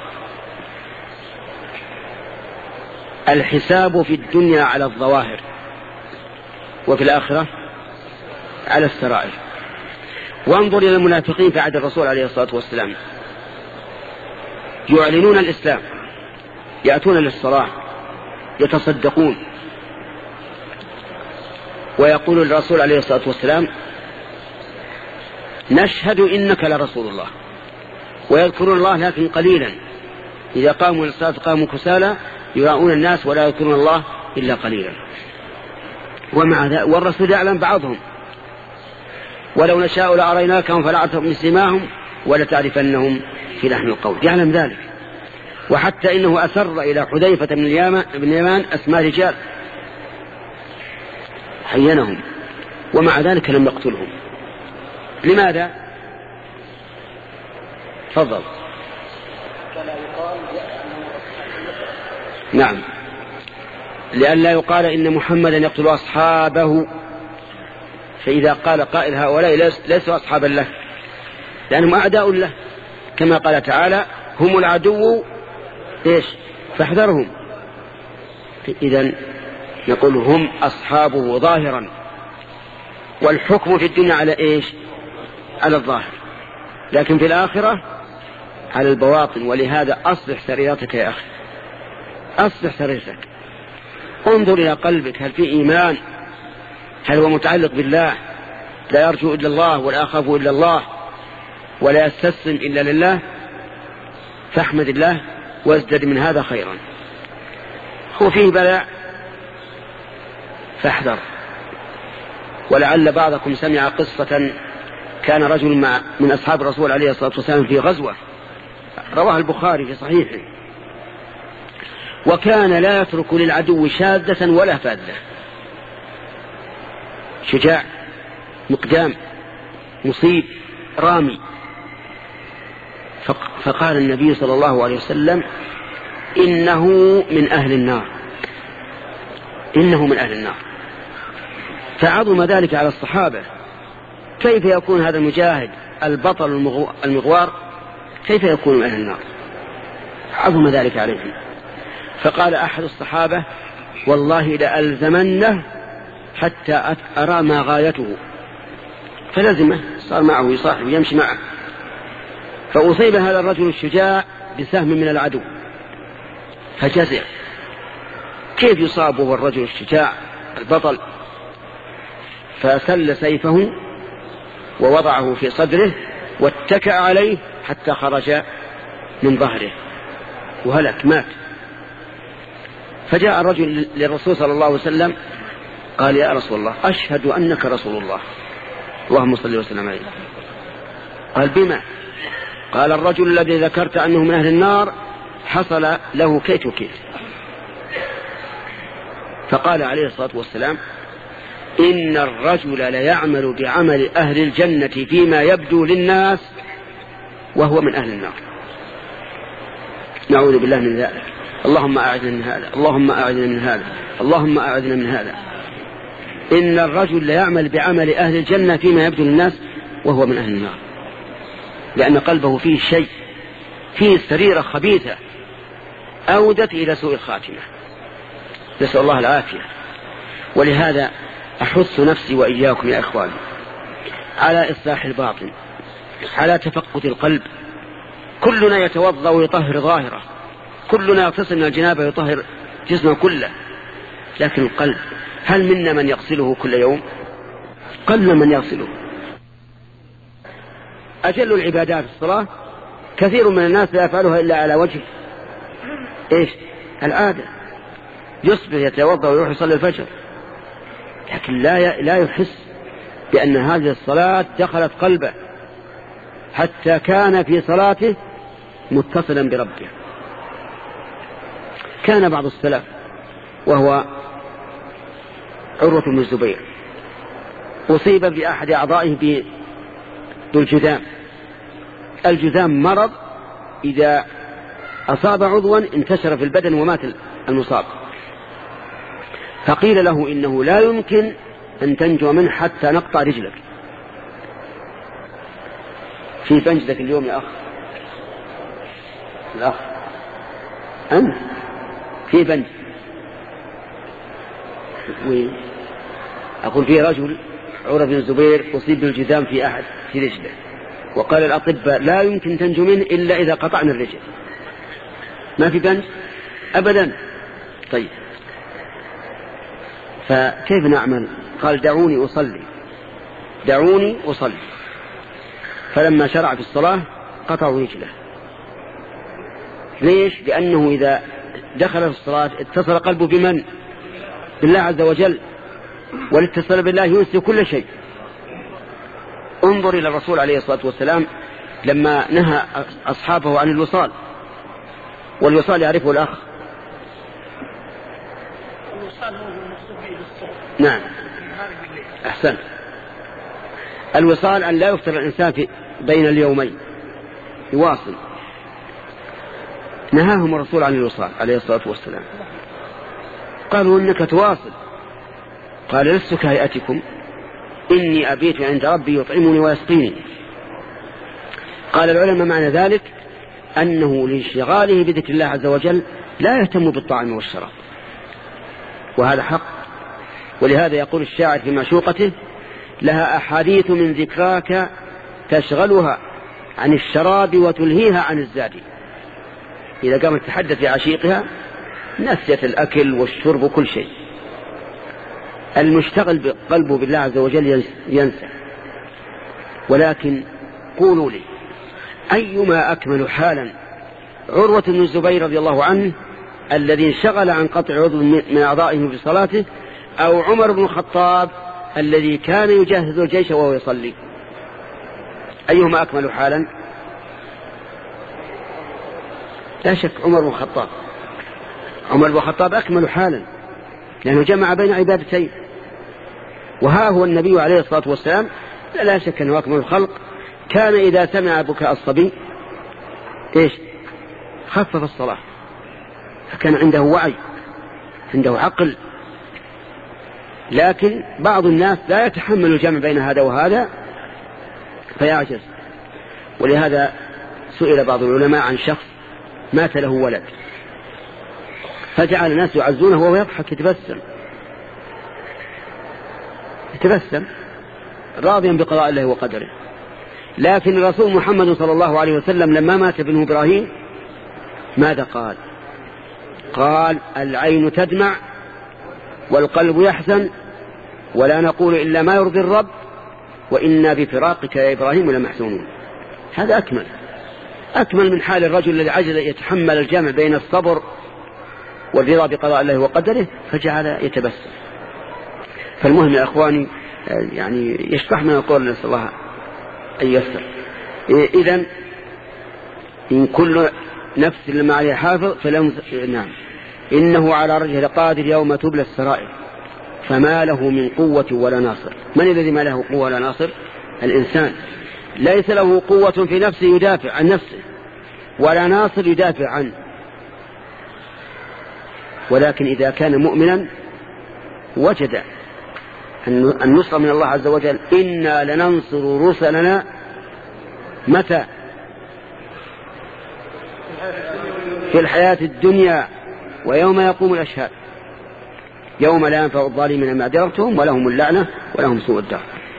الحساب في الدنيا على الظواهر، وفي الآخرة على السرائر. وانظر إلى المنافقين في عهد الرسول عليه الصلاة والسلام، يعلنون الإسلام، يأتون للصلاة، يتصدقون، ويقول الرسول عليه الصلاة والسلام نشهد إنك لرسول الله، ويذكرون الله لكن قليلا. إذا قاموا للصلاة قاموا كسالى يراؤون الناس ولا يذكرون الله إلا قليلا. ومع ذلك والرسول يعلم بعضهم ولو نشاء لأريناكهم فلعرفتهم من سيماهم ولتعرفنهم في لحن القول. يعلم ذلك، وحتى إنه أسر إلى حذيفة بن اليمان أسماء رجال حينهم، ومع ذلك لم يقتلهم. لماذا؟ تفضل. نعم، لأن لا يقال إن محمدا يقتل أصحابه، فإذا قال قائل هؤلاء ليسوا أصحابا له لأنهم أعداء له، كما قال تعالى هم العدو إيش فاحذرهم. إذن نقول هم أصحابه ظاهرا، والحكم في الدنيا على إيش؟ على الظاهر، لكن في الآخرة على البواطن. ولهذا أصلح سريرتك يا أخي، أصلح سريرتك، انظر إلى قلبك، هل في إيمان؟ هل هو متعلق بالله، لا يرجو إلا الله ولا يخاف إلا الله ولا يستسلم إلا لله؟ فاحمد الله وازدد من هذا خيرا. هو فيه بلاء فاحذر. ولعل بعضكم سمع قصة، كان رجل مع من أصحاب الرسول عليه الصلاة والسلام في غزوة، رواه البخاري في صحيحه، وكان لا يترك للعدو شاذة ولا فاذة، شجاع مقدام مصيب رامي. فقال النبي صلى الله عليه وسلم إنه من أهل النار، إنه من أهل النار. فعظم ذلك على الصحابة، كيف يكون هذا المجاهد البطل المغوار كيف يكون من أهل النار؟ عظم ذلك عليهم. فقال أحد الصحابة والله لألزمنه حتى أرى ما غايته، فلزمه، صار معه يصاحب يمشي معه. فأصيب هذا الرجل الشجاع بسهم من العدو فجزع، كيف يصابه الرجل الشجاع البطل؟ فسل سيفه ووضعه في صدره واتكأ عليه حتى خرج من ظهره وهلك مات. فجاء الرجل للرسول صلى الله عليه وسلم قال يا رسول الله أشهد أنك رسول الله، اللهم صل وسلم عليه. قال بما؟ قال الرجل الذي ذكرت أنه من أهل النار حصل له كيت وكيت. فقال عليه الصلاة والسلام إن الرجل ليعمل بعمل أهل الجنة فيما يبدو للناس وهو من أهل النار. نعوذ بالله من ذلك. اللهم أعذنا من هذا، اللهم أعذنا من هذا، اللهم أعذنا من هذا. إن الرجل ليعمل بعمل أهل الجنة فيما يبدو للناس وهو من أهل النار، لأن قلبه فيه شيء، فيه سريرة خبيثة أودت إلى سوء الخاتمة، نسأل الله العافية. ولهذا أحث نفسي وإياكم يا إخواني على إصلاح الباطن، على تفقد القلب. كلنا يتوضأ ويطهر ظاهره، كلنا يغتسل من الجنابة ويطهر جسمه كله، لكن القلب هل منا من يغسله كل يوم؟ قل من يغسله. أجل العبادات الصلاة، كثير من الناس لا يفعلها إلا على وجه إيش؟ العادة. يصبح يتوضأ ويروح يصلي الفجر، لكن لا لا يحس بأن هذه الصلاة دخلت قلبه، حتى كان في صلاته متصلا بربه. كان بعض السلف وهو عروة بن الزبير أصيب بأحد أعضائه بالجذام. الجذام مرض إذا أصاب عضوا انتشر في البدن ومات المصاب. فقيل له إنه لا يمكن أن تنجو منه حتى نقطع رجلك. في بنجدك اليوم يا أخ، الأخ أنت في بنج، أقول في رجل عروة بن الزبير أصيب بالجذام في أحد في رجله، وقال الأطباء لا يمكن تنجو منه إلا إذا قطعنا الرجل. ما في بنج أبدا. طيب فكيف نعمل؟ قال دعوني أصلي، دعوني أصلي. فلما شرع في الصلاة قطعوا رجله. ليش؟ لأنه إذا دخل في الصلاة اتصل قلبه بمن؟ بالله عز وجل، والاتصال بالله ينسي كل شيء. انظر إلى الرسول عليه الصلاة والسلام لما نهى أصحابه عن الوصال، والوصال يعرفه الأخ. الوصال هو المقصود به بالصوت. نعم أحسن. الوصال أن لا يفتر الإنسان في بين اليومين، يواصل. نهاهم الرسول عن الوصال عليه الصلاة والسلام. قالوا إنك تواصل. قال لست كهيئتكم إني أبيت عند ربي يطعمني ويسقيني. قال العلماء معنى ذلك أنه لانشغاله بذكر الله عز وجل لا يهتم بالطعام والشراب، وهذا حق. ولهذا يقول الشاعر في معشوقته: لها أحاديث من ذكراك تشغلها عن الشراب وتلهيها عن الزاد. إذا قامت تتحدث لعشيقها نسيت الأكل والشرب وكل شيء. المشتغل بقلبه بالله عز وجل ينسى. ولكن قولوا لي أيما أكمل حالا، عروة بن الزبير رضي الله عنه الذي انشغل عن قطع عضو من أعضائه في صلاته، أو عمر بن الخطاب الذي كان يجهز الجيش وهو يصلي؟ أيهما أكمل حالا؟ لا شك عمر بن الخطاب. عمر بن الخطاب أكمل حالا لأنه جمع بين عبادتين. وها هو النبي عليه الصلاة والسلام لا شك أنه أكمل الخلق، كان إذا سمع بكاء الصبي إيش؟ خفف الصلاة، فكان عنده وعي، عنده عقل. لكن بعض الناس لا يتحمل الجمع بين هذا وهذا فيعجز. ولهذا سئل بعض العلماء عن شخص مات له ولد، فجعل الناس يعزونه وهو يضحك يتبسم يتبسم راضيا بقضاء الله وقدره. لكن الرسول محمد صلى الله عليه وسلم لما مات ابنه إبراهيم ماذا قال؟ قال: العين تدمع والقلب يحزن ولا نقول إلا ما يرضي الرب وإنا بفراقك يا إبراهيم لمحزونون. هذا أكمل أكمل من حال الرجل الذي عجز يتحمل الجمع بين الصبر والرضا بقضاء الله وقدره فجعل يتبسم. فالمهم يا أخواني يعني يشبح من القول، نسأل الله أن ييسر. إذن إن كل نفس لما عليها حافظ فلم نعم إنه على رجه لقادر يوم تبلى السرائر فما له من قوة ولا ناصر. من الذي ما له قوة ولا ناصر؟ الإنسان ليس له قوة في نفسه يدافع عن نفسه ولا ناصر يدافع عنه. ولكن إذا كان مؤمنا وجد النصر من الله عز وجل: إنا لننصر رسلنا متى؟ في الحياة الدنيا ويوم يقوم الأشهاد يوم لا ينفع الظالمين معذرتهم ولهم اللعنة ولهم سوء الدار.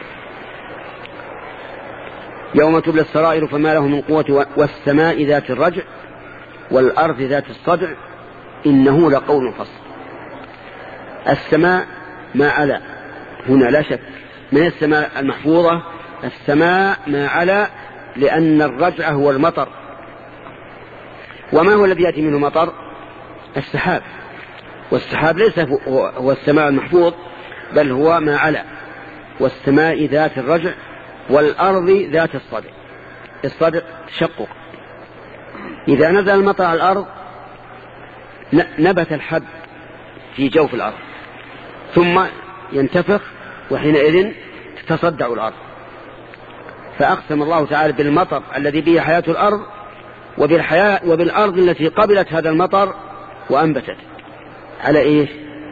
يوم تبلى السرائر فما له من قوة والسماء ذات الرجع والأرض ذات الصدع إنه لقول فصل. السماء ما علا هنا لا شك من السماء المحفوظة. السماء ما علا لأن الرجع هو المطر. وما هو الذي يأتي منه مطر؟ السحاب. والسحاب ليس هو السماء المحفوظ بل هو ما علا. والسماء ذات الرجع والأرض ذات الصدع. الصدع تشقق. إذا نزل المطر على الأرض نبت الحب في جوف الأرض ثم ينتفخ وحينئذ تتصدع الأرض. فأقسم الله تعالى بالمطر الذي به حياة الأرض وبالحياة وبالأرض التي قبلت هذا المطر وأنبتت على إيش؟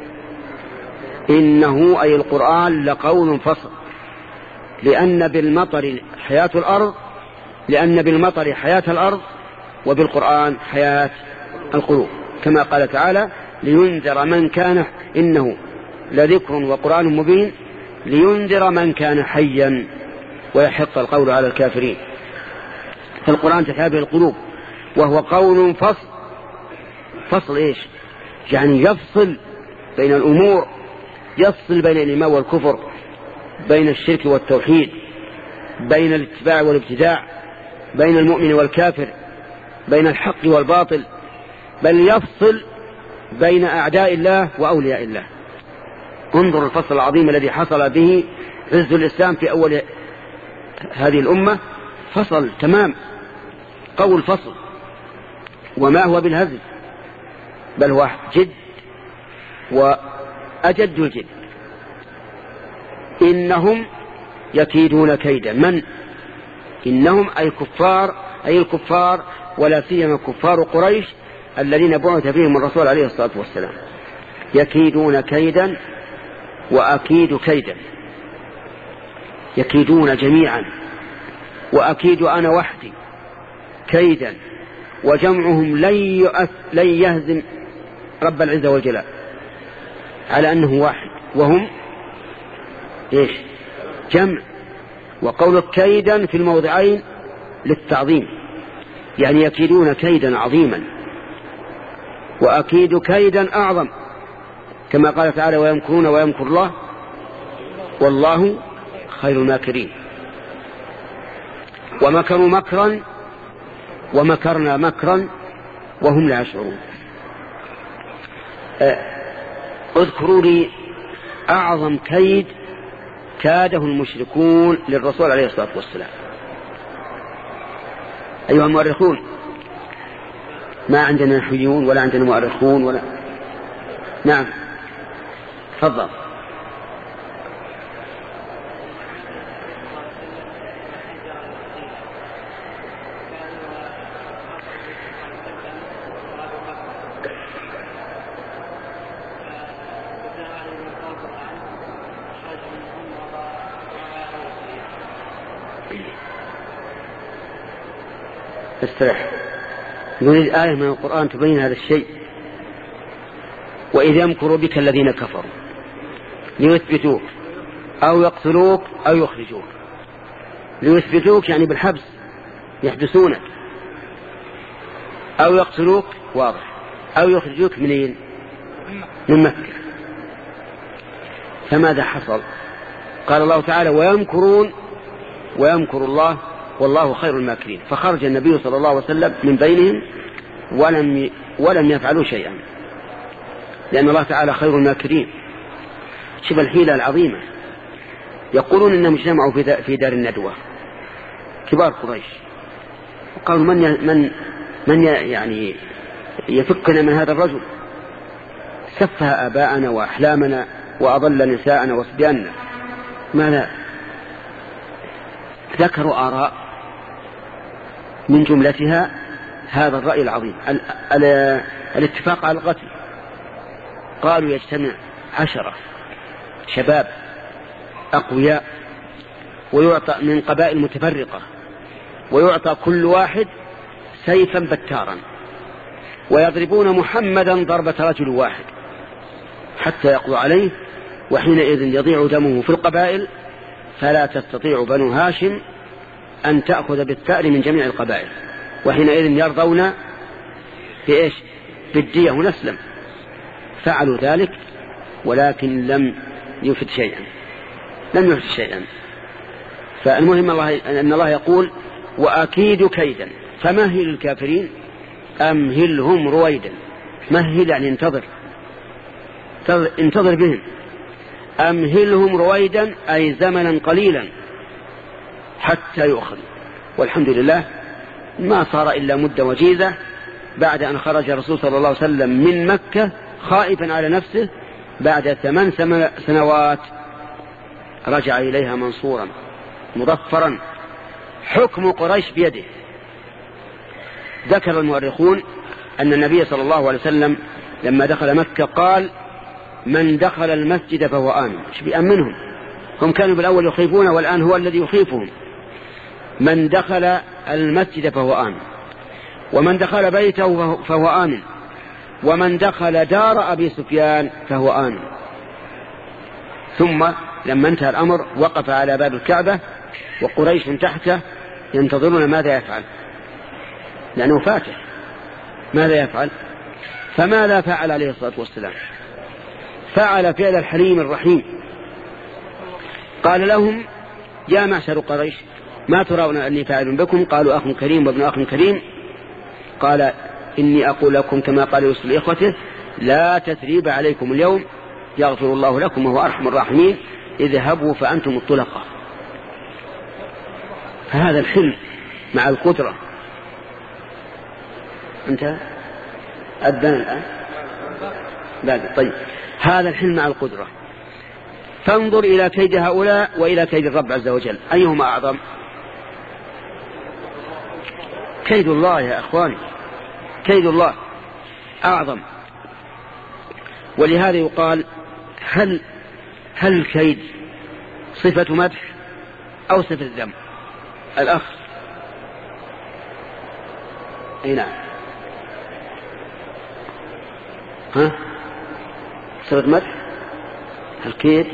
إنه أي القرآن لقول فصل. لأن بالمطر حياة الأرض لأن بالمطر حياة الأرض وبالقرآن حياة القلوب، كما قال تعالى: لينذر من كان إنه لذكر وقرآن مبين لينذر من كان حيا ويحق القول على الكافرين. فالقرآن تحيا به القلوب وهو قول فصل. فصل إيش؟ يعني يفصل بين الأمور، يفصل بين الإيمان والكفر، بين الشرك والتوحيد، بين الاتباع والابتداع، بين المؤمن والكافر، بين الحق والباطل، بل يفصل بين أعداء الله وأولياء الله. انظر الفصل العظيم الذي حصل به عز الإسلام في أول هذه الأمة. فصل تمام، قول فصل، وما هو بالهزل بل هو جد وأجد الجد. إنهم يكيدون كيدا. من؟ إنهم أي كفار أي الكفار ولا سيما كفار قريش الذين بعث فيهم الرسول عليه الصلاة والسلام. يكيدون كيدا وأكيد كيدا. يكيدون جميعا وأكيد أنا وحدي كيدا، وجمعهم لن يهزم رب العزة والجلال على أنه واحد وهم إيش؟ جمع. وقول كيدا في الموضعين للتعظيم، يعني يكيدون كيدا عظيما، وأكيد كيدا أعظم، كما قال تعالى ويمكرون ويمكر الله والله خير الماكرين. ومكروا مكرا ومكرنا مكرا وهم لا يشعرون. اذكروا لي أعظم كيد كاده المشركون للرسول عليه الصلاة والسلام أيها المؤرخون. ما عندنا نحويون ولا عندنا مؤرخون ولا. نعم تفضل. استرح. نريد آية من القرآن تبين هذا الشيء. وإذ يمكر بك الذين كفروا ليثبتوك أو يقتلوك أو يخرجوك. ليثبتوك يعني بالحبس يحبسونك، أو يقتلوك واضح، أو يخرجوك منين؟ من مكة. فماذا حصل؟ قال الله تعالى ويمكرون ويمكر الله والله خير الماكرين. فخرج النبي صلى الله عليه وسلم من بينهم ولم ولم يفعلوا شيئا، لأن الله تعالى خير الماكرين. شبه الحيلة العظيمة. يقولون إنهم اجتمعوا في دار الندوة كبار قريش، وقالوا من من من يعني يفكنا من هذا الرجل؟ سفه آباءنا وأحلامنا وأضل نساءنا وصبياننا. ماذا؟ ذكروا آراء من جملتها هذا الرأي العظيم، ال ال الاتفاق على القتل. قالوا يجتمع عشرة شباب أقوياء ويعطى من قبائل متفرقة، ويعطى كل واحد سيفا بتارا، ويضربون محمدا ضربة رجل واحد حتى يقضوا عليه، وحينئذ يضيع دمه في القبائل، فلا تستطيع بنو هاشم أن تأخذ بالثأر من جميع القبائل، وحينئذ يرضون بإيش؟ بالدية ونسلم. فعلوا ذلك ولكن لم يفد شيئا، لم يفد شيئا. فالمهم الله أن الله يقول وأكيد كيدا فمهل الكافرين أمهلهم رويدا. مهل يعني انتظر، انتظر بهم. أمهلهم رويدا أي زمنا قليلا حتى يؤخذ. والحمد لله ما صار إلا مدة وجيزة بعد أن خرج الرسول صلى الله عليه وسلم من مكة خائفا على نفسه. بعد ثمان سنوات رجع إليها منصورا مظفرا، حكم قريش بيده. ذكر المؤرخون أن النبي صلى الله عليه وسلم لما دخل مكة قال من دخل المسجد فهو آمن. ايش بيأمنهم؟ هم كانوا بالأول يخيفون والآن هو الذي يخيفهم. من دخل المسجد فهو آمن، ومن دخل بيته فهو آمن، ومن دخل دار أبي سفيان فهو آمن. ثم لما انتهى الأمر وقف على باب الكعبة وقريش تحته ينتظرون ماذا يفعل، لأنه فاتح. ماذا يفعل؟ فماذا فعل عليه الصلاة والسلام؟ فعل فعل الحليم الرحيم. قال لهم يا معشر قريش ما ترون أني فاعل بكم؟ قالوا أخ كريم وابن أخ كريم. قال إني أقول لكم كما قال يوسف لإخوته لا تثريب عليكم اليوم يغفر الله لكم وهو أرحم الراحمين اذهبوا فأنتم الطلقاء. فهذا الحلم مع القدرة. أنت أذن الآن باقي. طيب هذا الحلم مع القدرة. فانظر إلى كيد هؤلاء وإلى كيد الرب عز وجل، أيهما أعظم؟ كيد الله يا أخواني، كيد الله أعظم. ولهذا يقال هل هل الكيد صفة مدح أو صفة ذم؟ الأخ أي نعم، ها صفة مدح؟ الكيد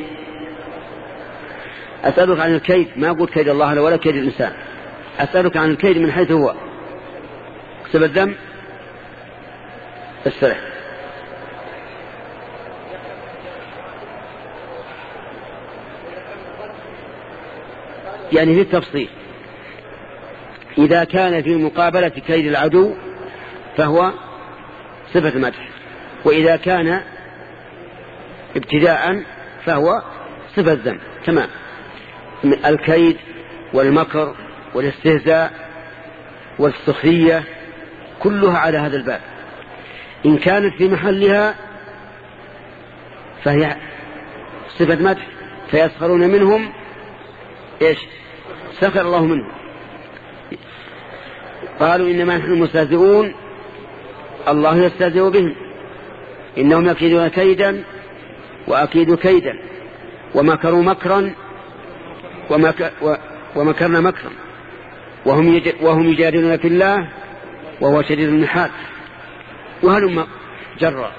أسألك عن الكيد، ما أقول كيد الله ولا كيد الإنسان. أسألك عن الكيد من حيث هو كسب الذنب السرح. يعني في التفصيل، إذا كان في مقابلة كيد العدو فهو صفة مدح، وإذا كان ابتداء فهو صفة ذم. تمام. الكيد والمكر والاستهزاء والسخرية كلها على هذا الباب، إن كانت في محلها فهي صفة مدح، فيسخرون منهم إيش؟ سخر الله منهم. قالوا إنما نحن مستهزئون، الله يستهزئ بهم، إنهم يكيدون كيدا وأكيد كيدا، ومكروا مكرا ومك ومكرنا مكرا، وهم وهم يجادلون في الله وهو شديد المحال، وهلم جرا.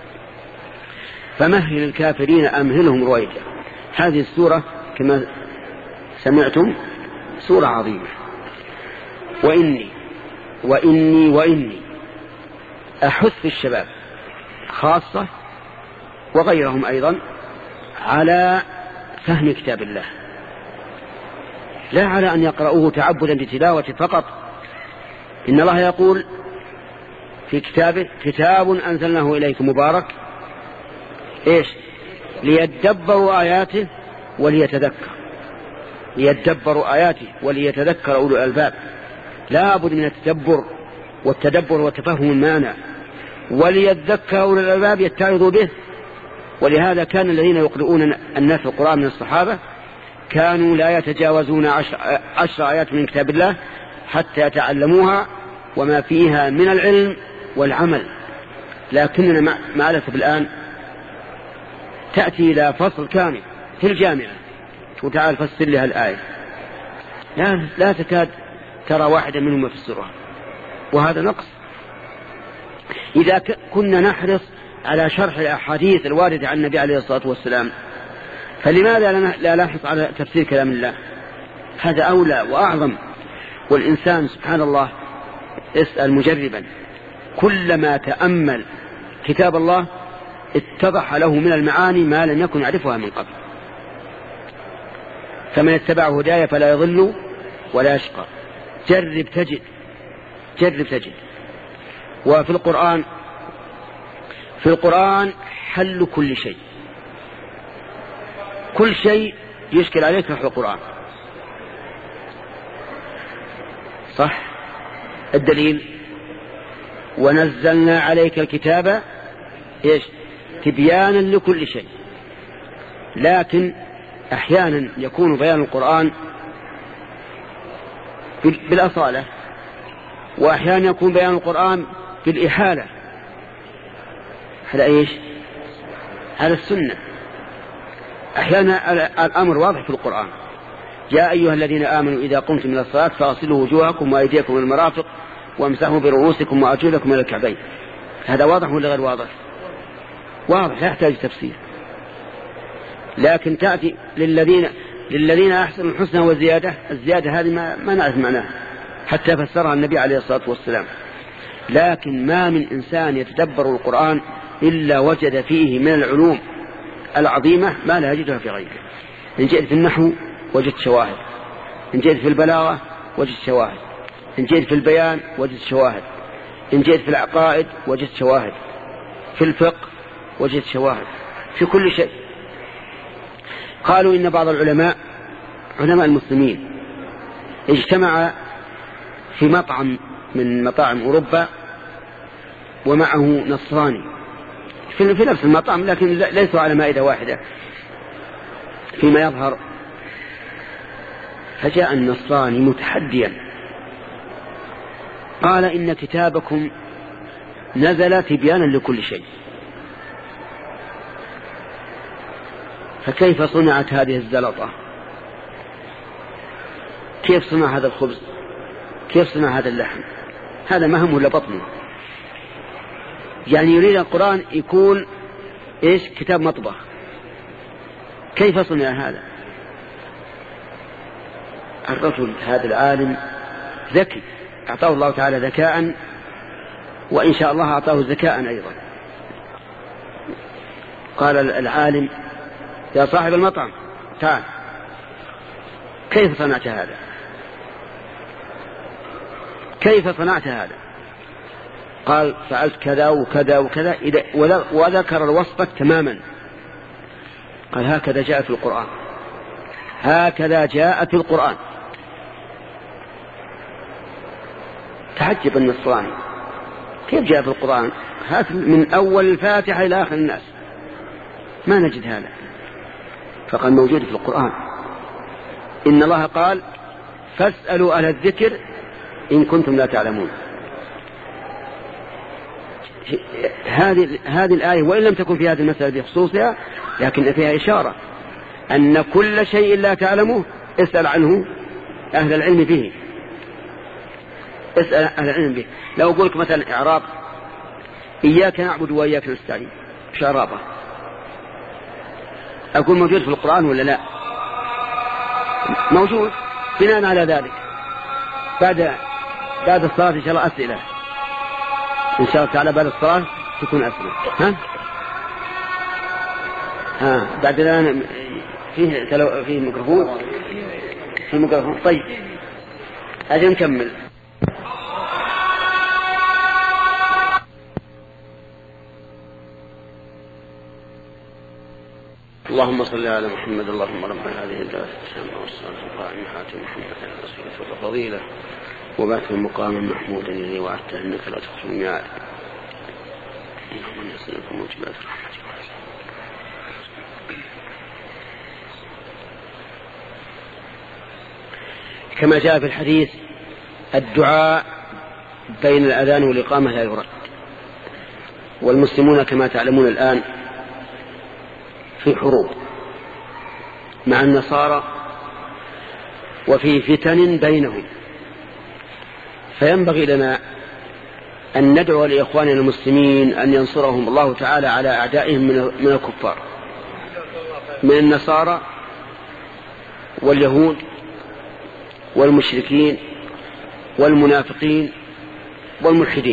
فمهل الكافرين أمهلهم رويدا. هذه السورة كما سمعتم سورة عظيمة. وإني وإني وإني أحث الشباب خاصة وغيرهم أيضا على فهم كتاب الله، لا على أن يقرأوه تعبدا بتلاوة فقط. إن الله يقول في كتابه: كتاب أنزلناه إليك مبارك إيش؟ ليدبروا آياته وليتذكر ليدبروا آياته وليتذكر أولو الألباب. لا بد من التدبر والتدبر وتفهم المعنى، وليذكر أولو الألباب يتعظوا به. ولهذا كان الذين يقرؤون الناس القرآن من الصحابة كانوا لا يتجاوزون عشر, عشر آيات من كتاب الله حتى يتعلموها وما فيها من العلم والعمل. لكننا مع الأسف الآن تأتي إلى فصل كامل في الجامعة وتعال فسر لها الآية، لا, لا تكاد ترى واحدا منهم في السورة، وهذا نقص. إذا كنا نحرص على شرح الأحاديث الواردة عن النبي عليه الصلاة والسلام، فلماذا لا نحرص على تفسير كلام الله؟ هذا أولى وأعظم. والإنسان سبحان الله اسأل مجربا، كلما تأمل كتاب الله اتضح له من المعاني ما لم يكن يعرفها من قبل. فمن اتبع هدايا فلا يضل ولا يشقى. جرب تجد جرب تجد. وفي القرآن في القرآن حل كل شيء، كل شيء يشكل عليك في القرآن. صح؟ الدليل: ونزلنا عليك الكتاب إيش؟ تبيانا لكل شيء. لكن أحيانا يكون بيان القرآن بالأصالة، وأحيانا يكون بيان القرآن بالإحالة. هذا إيش؟ هذا السنة. أحيانا الأمر واضح في القرآن: يا أيها الذين آمنوا إذا قمتم من الصلاة فاغسلوا وجوهكم وأيديكم من المرافق وامسحوا برؤوسكم وأرجلكم إلى الكعبين. هذا واضح ولا غير واضح؟ واضح، لا يحتاج تفسير. لكن تأتي للذين للذين أحسنوا الحسنى والزيادة. الزيادة هذه ما, ما نعرف معناها حتى فسرها النبي عليه الصلاة والسلام. لكن ما من إنسان يتدبر القرآن إلا وجد فيه من العلوم العظيمة ما لا يجدها في غيره. إن جئت في النحو وجدت شواهد، إن جئت في البلاغة وجدت شواهد، إن جئت في البيان وجدت شواهد، إن جئت في العقائد وجدت شواهد، في الفقه وجدت شواهد، في كل شيء. قالوا إن بعض العلماء علماء المسلمين اجتمع في مطعم من مطاعم أوروبا ومعه نصراني في نفس المطعم، لكن ليسوا على مائدة واحدة فيما يظهر. فجاء النصراني متحديا قال: إن كتابكم نزل تبيانا لكل شيء. فكيف صنعت هذه الزلطة؟ كيف صنع هذا الخبز؟ كيف صنع هذا اللحم؟ هذا ما همه لبطنه. يعني يريد القرآن يكون إيش؟ كتاب مطبخ. كيف صنع هذا؟ الرجل هذا العالم ذكي، أعطاه الله تعالى ذكاء، وإن شاء الله أعطاه ذكاء أيضا. قال العالم: يا صاحب المطعم تعال، كيف صنعت هذا؟ كيف صنعت هذا؟ قال: فعلت كذا وكذا وكذا، وذكر الوصفة تماما. قال: هكذا جاء في القرآن، هكذا جاء في القرآن. تعجب النصراني، كيف جاء في القرآن؟ هات من أول الفاتحة إلى آخر الناس، ما نجد هذا. فقال: موجود في القرآن. إن الله قال: فاسألوا أهل الذكر إن كنتم لا تعلمون. هذه هذه الآية وإن لم تكن في هذه المسألة بخصوصها، لكن فيها إشارة أن كل شيء لا تعلمه اسأل عنه أهل العلم به، اسأل أهل العلم به. لو أقول لك مثلا إعراب إياك نعبد وإياك نستعين، إيش إعرابه؟ أقول موجود في القرآن ولا لا؟ موجود. بناء على ذلك بعد بعد الصلاة إن شاء الله أسئلة، إن شاء الله تعالى بعد الصلاة تكون أسئلة. ها ها بعد الآن فيه تلو... فيه ميكروفون، فيه ميكروفون. طيب أجل نكمل. اللهم صل على محمد. اللهم رب هذه الدعوة التامة والصلاة القائمة آت محمدا الوسيلة والفضيلة وبعثه مقاما محمودا الذي وعدته إنك لا تخلف الميعاد. اللهم نسألك موجبات رحمتك. كما جاء في الحديث: الدعاء بين الأذان والإقامة لا يرد. والمسلمون كما تعلمون الآن في حروب مع النصارى وفي فتن بينهم، فينبغي لنا أن ندعو لإخواننا المسلمين أن ينصرهم الله تعالى على أعدائهم من الكفار، من النصارى واليهود والمشركين والمنافقين والملحدين،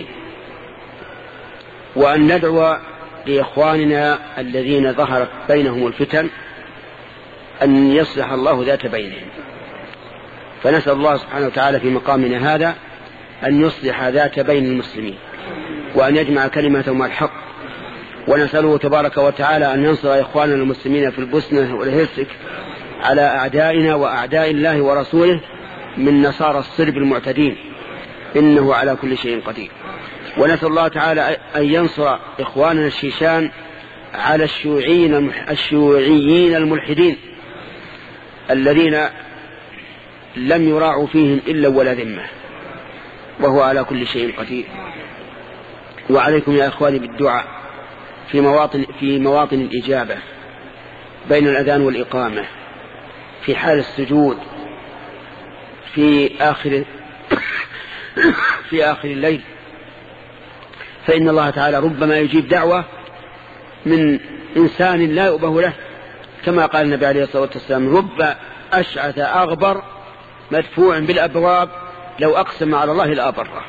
وأن ندعو لإخواننا الذين ظهرت بينهم الفتن أن يصلح الله ذات بينهم. فنسأل الله سبحانه وتعالى في مقامنا هذا أن يصلح ذات بين المسلمين وأن يجمع كلمتهم على الحق، ونسأله تبارك وتعالى أن ينصر إخواننا المسلمين في البوسنة والهرسك على أعدائنا وأعداء الله ورسوله من نصارى الصرب المعتدين، إنه على كل شيء قدير. ونسأل الله تعالى أن ينصر إخواننا الشيشان على الشيوعيين الشيوعيين الملحدين الذين لم يراعوا فيهم إلا ولا ذمة، وهو على كل شيء قدير. وعليكم يا إخواني بالدعاء في مواطن في مواطن الإجابة بين الأذان والإقامة، في حال السجود، في آخر في آخر الليل، فإن الله تعالى ربما يجيب دعوة من إنسان لا يؤبه له، كما قال النبي عليه الصلاة والسلام: رب أشعث أغبر مدفوع بالأبواب لو أقسم على الله لأبره.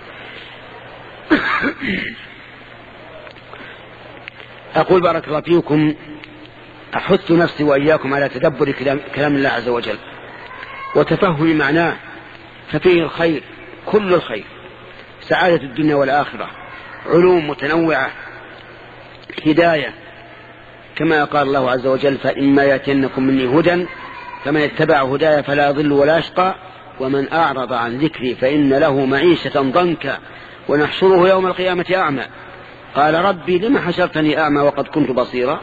أقول بارك الله فيكم، أحث نفسي وإياكم على تدبر كلام الله عز وجل وتفهم معناه، ففيه الخير كل الخير، سعادة الدنيا والآخرة، علوم متنوعة، هداية، كما قال الله عز وجل: فإما يأتينكم مني هدى فمن يتبع هدايا فلا يضل ولا يشقى ومن أعرض عن ذكري فإن له معيشة ضنكا ونحشره يوم القيامة أعمى قال ربي لما حشرتني أعمى وقد كنت بصيرا.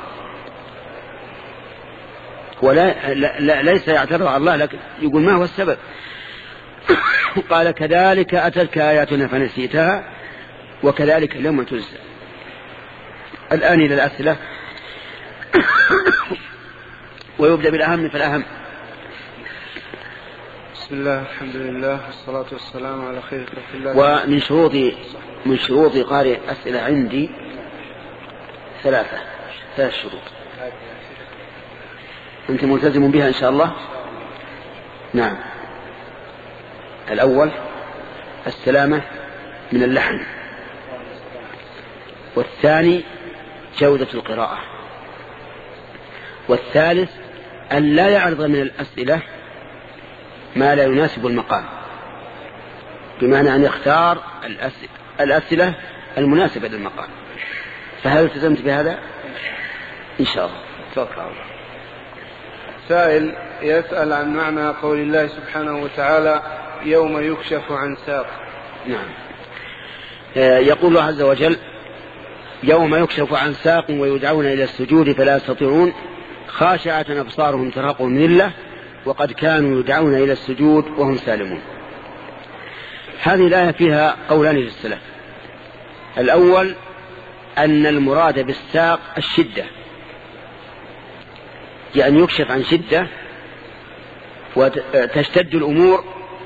ولا لا لا ليس يعترض على الله، لكن يقول ما هو السبب؟ قال: كذلك أتتك آياتنا فنسيتها وكذلك اليوم تنسى. الآن إلى الأسئلة، ويبدأ بالأهم فالأهم. بسم الله، الحمد لله، والصلاة والسلام على خير خلق الله. ومن شروط من شروط قارئ أسئلة عندي ثلاثة ثلاث شروط. أنت ملتزم بها إن شاء الله؟ نعم. الأول السلامة من اللحن، والثاني جودة القراءة، والثالث أن لا يعرض من الأسئلة ما لا يناسب المقام، بمعنى أن يختار الأسئلة المناسبة للمقام. فهل التزمت بهذا؟ إن شاء الله. تفضل. سائل يسأل عن معنى قول الله سبحانه وتعالى يوم يكشف عن ساق. نعم. يقول الله عز وجل يوم يكشف عن ساق ويدعون إلى السجود فلا يستطيعون خاشعة أبصارهم ترهقهم ذلة وقد كانوا يدعون إلى السجود وهم سالمون. هذه الآية فيها قولان للسلف. الأول أن المراد بالساق الشدة، يعني يكشف عن شدة وتشتد الأمور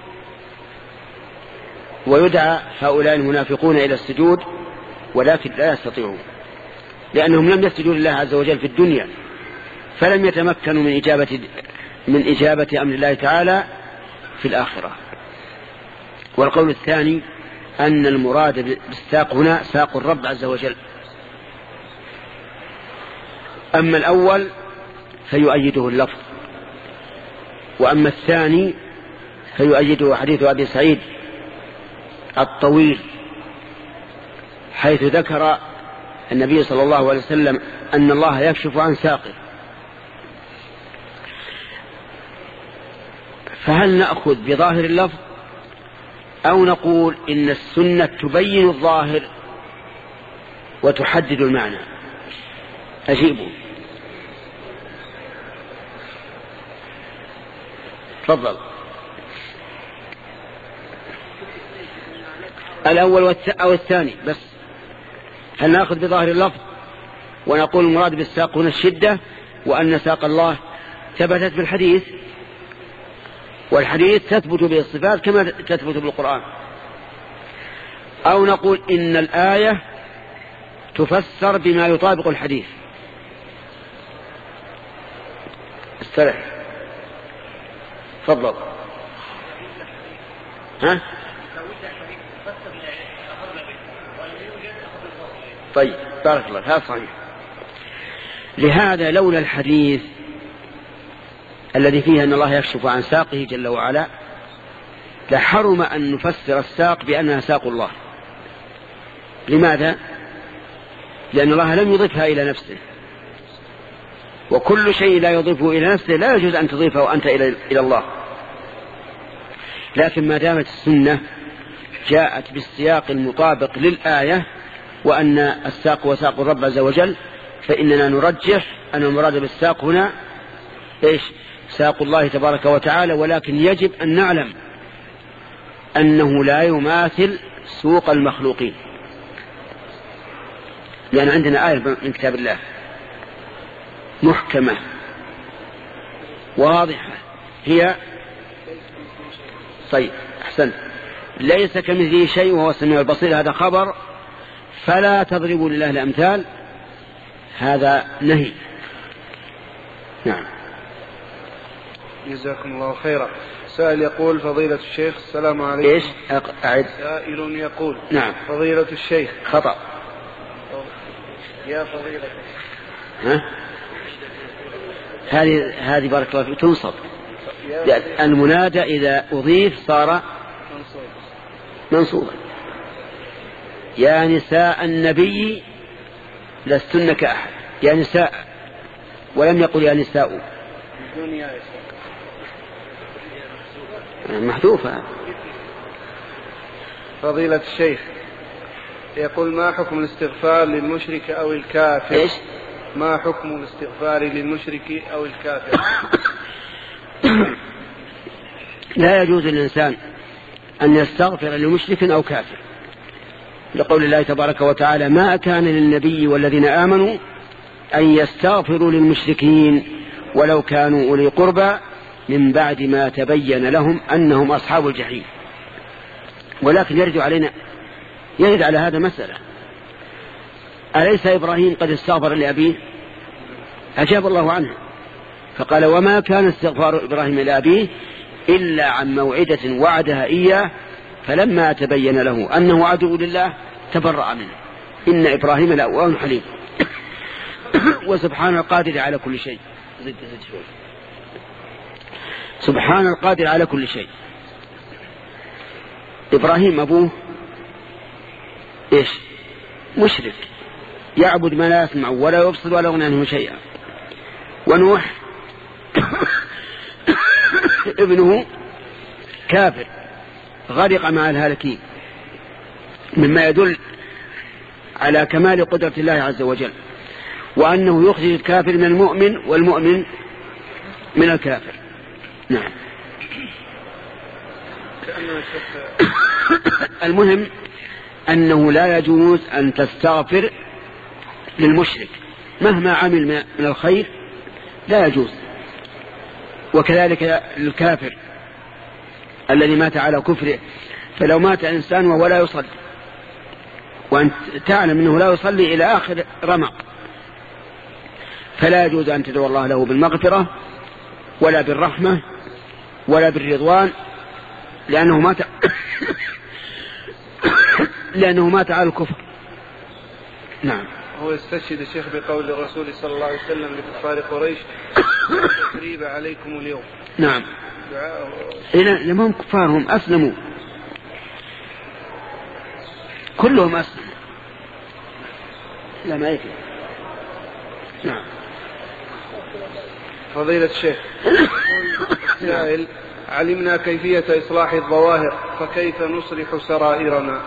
ويدعى هؤلاء المنافقون إلى السجود ولكن لا يستطيعون، لأنهم لم يسجدوا لله عز وجل في الدنيا فلم يتمكنوا من إجابة من إجابة أمر الله تعالى في الآخرة. والقول الثاني أن المراد بالساق هنا ساق الرب عز وجل. أما الأول فيؤيده اللفظ، وأما الثاني فيؤيده حديث أبي سعيد الطويل حيث ذكر النبي صلى الله عليه وسلم أن الله يكشف عن ساقه. فهل نأخذ بظاهر اللفظ أو نقول إن السنة تبين الظاهر وتحدد المعنى؟ أجيبوا. تفضل. الأول أو الثاني بس. هل نأخذ بظاهر اللفظ ونقول المراد بالساق هنا الشدة وأن ساق الله ثبتت بالحديث والحديث تثبت به الصفات كما تثبت بالقرآن، أو نقول إن الآية تفسر بما يطابق الحديث؟ استرح. تفضل. ها؟ طيب بارك الله. هذا صحيح. لهذا لولا الحديث الذي فيه أن الله يكشف عن ساقه جل وعلا لحرم أن نفسر الساق بأنها ساق الله. لماذا؟ لأن الله لم يضيفها إلى نفسه، وكل شيء لا يضيفه إلى نفسه لا يجوز أن تضيفه أنت إلى الله. لكن ما دامت السنة جاءت بالسياق المطابق للآية وأن الساق وساق الرب عز وجل فإننا نرجح أن المراد بالساق هنا إيش؟ ساق الله تبارك وتعالى، ولكن يجب أن نعلم أنه لا يماثل سوق المخلوقين، لأن عندنا آية من كتاب الله محكمة واضحة هي طيب أحسن ليس كمثله شيء وهو السميع البصير. هذا خبر فلا تضربوا لله الأمثال، هذا نهي. نعم. جزاكم الله خيرا. سائل يقول فضيلة الشيخ السلام عليكم. إيش أعد؟ سائل يقول نعم فضيلة الشيخ خطأ. يا فضيلة ها هذه هذه بارك الله فيك تنصب. المنادى إذا أضيف صار منصوبا. يا نساء النبي لستن كأحد، يا نساء، ولم يقل يا نساء. محذوفة. فضيلة الشيخ يقول ما حكم الاستغفار للمشرك أو الكافر؟ إيش؟ ما حكم الاستغفار للمشرك أو الكافر؟ لا يجوز للإنسان أن يستغفر لمشرك أو كافر، لقول الله تبارك وتعالى ما كان للنبي والذين آمنوا أن يستغفروا للمشركين ولو كانوا أولي قربى من بعد ما تبين لهم أنهم أصحاب الجحيم. ولكن يرد علينا يرد على هذا مسألة، أليس إبراهيم قد استغفر لأبيه؟ أجاب الله عنه فقال وما كان استغفار إبراهيم لأبيه إلا عن موعدة وعدها إياه فلما تبين له أنه عدو لله تبرأ منه إن إبراهيم لأواه حليم. وسبحان القادر على كل شيء. زد زد شوي. سبحان القادر على كل شيء. إبراهيم أبوه إيش؟ مشرك يعبد ما لا يسمع ولا يبصر ولا يغني عنه شيئا. ونوح ابنه كافر غرق مع الهالكين، مما يدل على كمال قدرة الله عز وجل، وأنه يخرج الكافر من المؤمن والمؤمن من الكافر. نعم. المهم أنه لا يجوز أن تستغفر للمشرك مهما عمل من الخير، لا يجوز. وكذلك الكافر الذي مات على كفره، فلو مات إنسان وهو لا يصلي وأنت تعلم أنه لا يصلي إلى آخر رمق، فلا يجوز أن تدعو الله له بالمغفرة ولا بالرحمة ولا بالرضوان، لأنه مات لأنه مات على الكفر. نعم. هو يستشهد الشيخ بقول الرسول صلى الله عليه وسلم لكفار قريش تقريب عليكم اليوم. نعم. لما هم كفارهم أسلموا كلهم أسلموا. لا ما يكفي. نعم. فضيلة الشيخ سائل: علمنا كيفية إصلاح الظواهر فكيف نصلح سرائرنا؟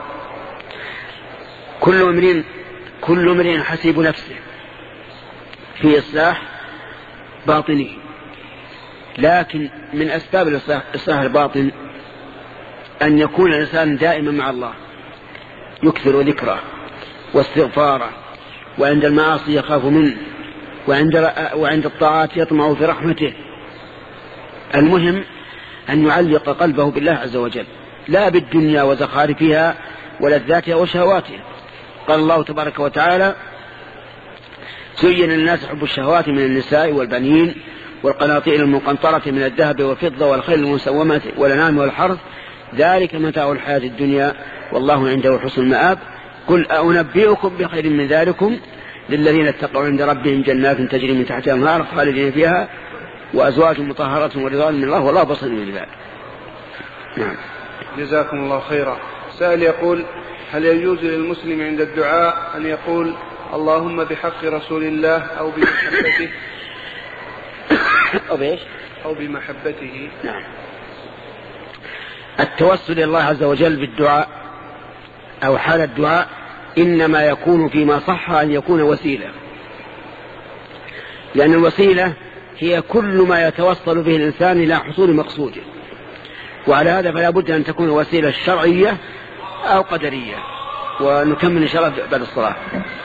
كل امرئ كل امرئ حسيب نفسه في إصلاح باطنه، لكن من أسباب إصلاح الباطن أن يكون الإنسان دائما مع الله، يكثر ذكره واستغفاره، وعند المعاصي يخاف منه، وعند وعند الطاعات يطمع في رحمته. المهم أن يعلق قلبه بالله عز وجل، لا بالدنيا وزخارفها ولذاتها وشهواتها. قال الله تبارك وتعالى: زين للناس حب الشهوات من النساء والبنين والقناطير المقنطرة من الذهب والفضة والخيل المسومة والأنعام والحرث ذلك متاع الحياة الدنيا والله عنده حسن المآب. قل أنبئكم بخير من ذلكم للذين اتقوا عند ربهم جنات تجري من تحتها الأنهار خالدين فيها وأزواج مطهرة ورضوان من الله والله بصير بالعباد. نعم. جزاكم الله خيرا. سائل يقول: هل يجوز للمسلم عند الدعاء أن يقول اللهم بحق رسول الله أو بمحبته أو بإيش؟ أو بمحبته؟ نعم. التوسل إلى الله عز وجل بالدعاء أو حال الدعاء إنما يكون فيما صح أن يكون وسيلة، لأن الوسيلة هي كل ما يتوصل به الإنسان إلى حصول مقصوده، وعلى هذا فلا بد أن تكون وسيلة شرعية أو قدرية. ونكمل إن شاء الله بعد الصلاة.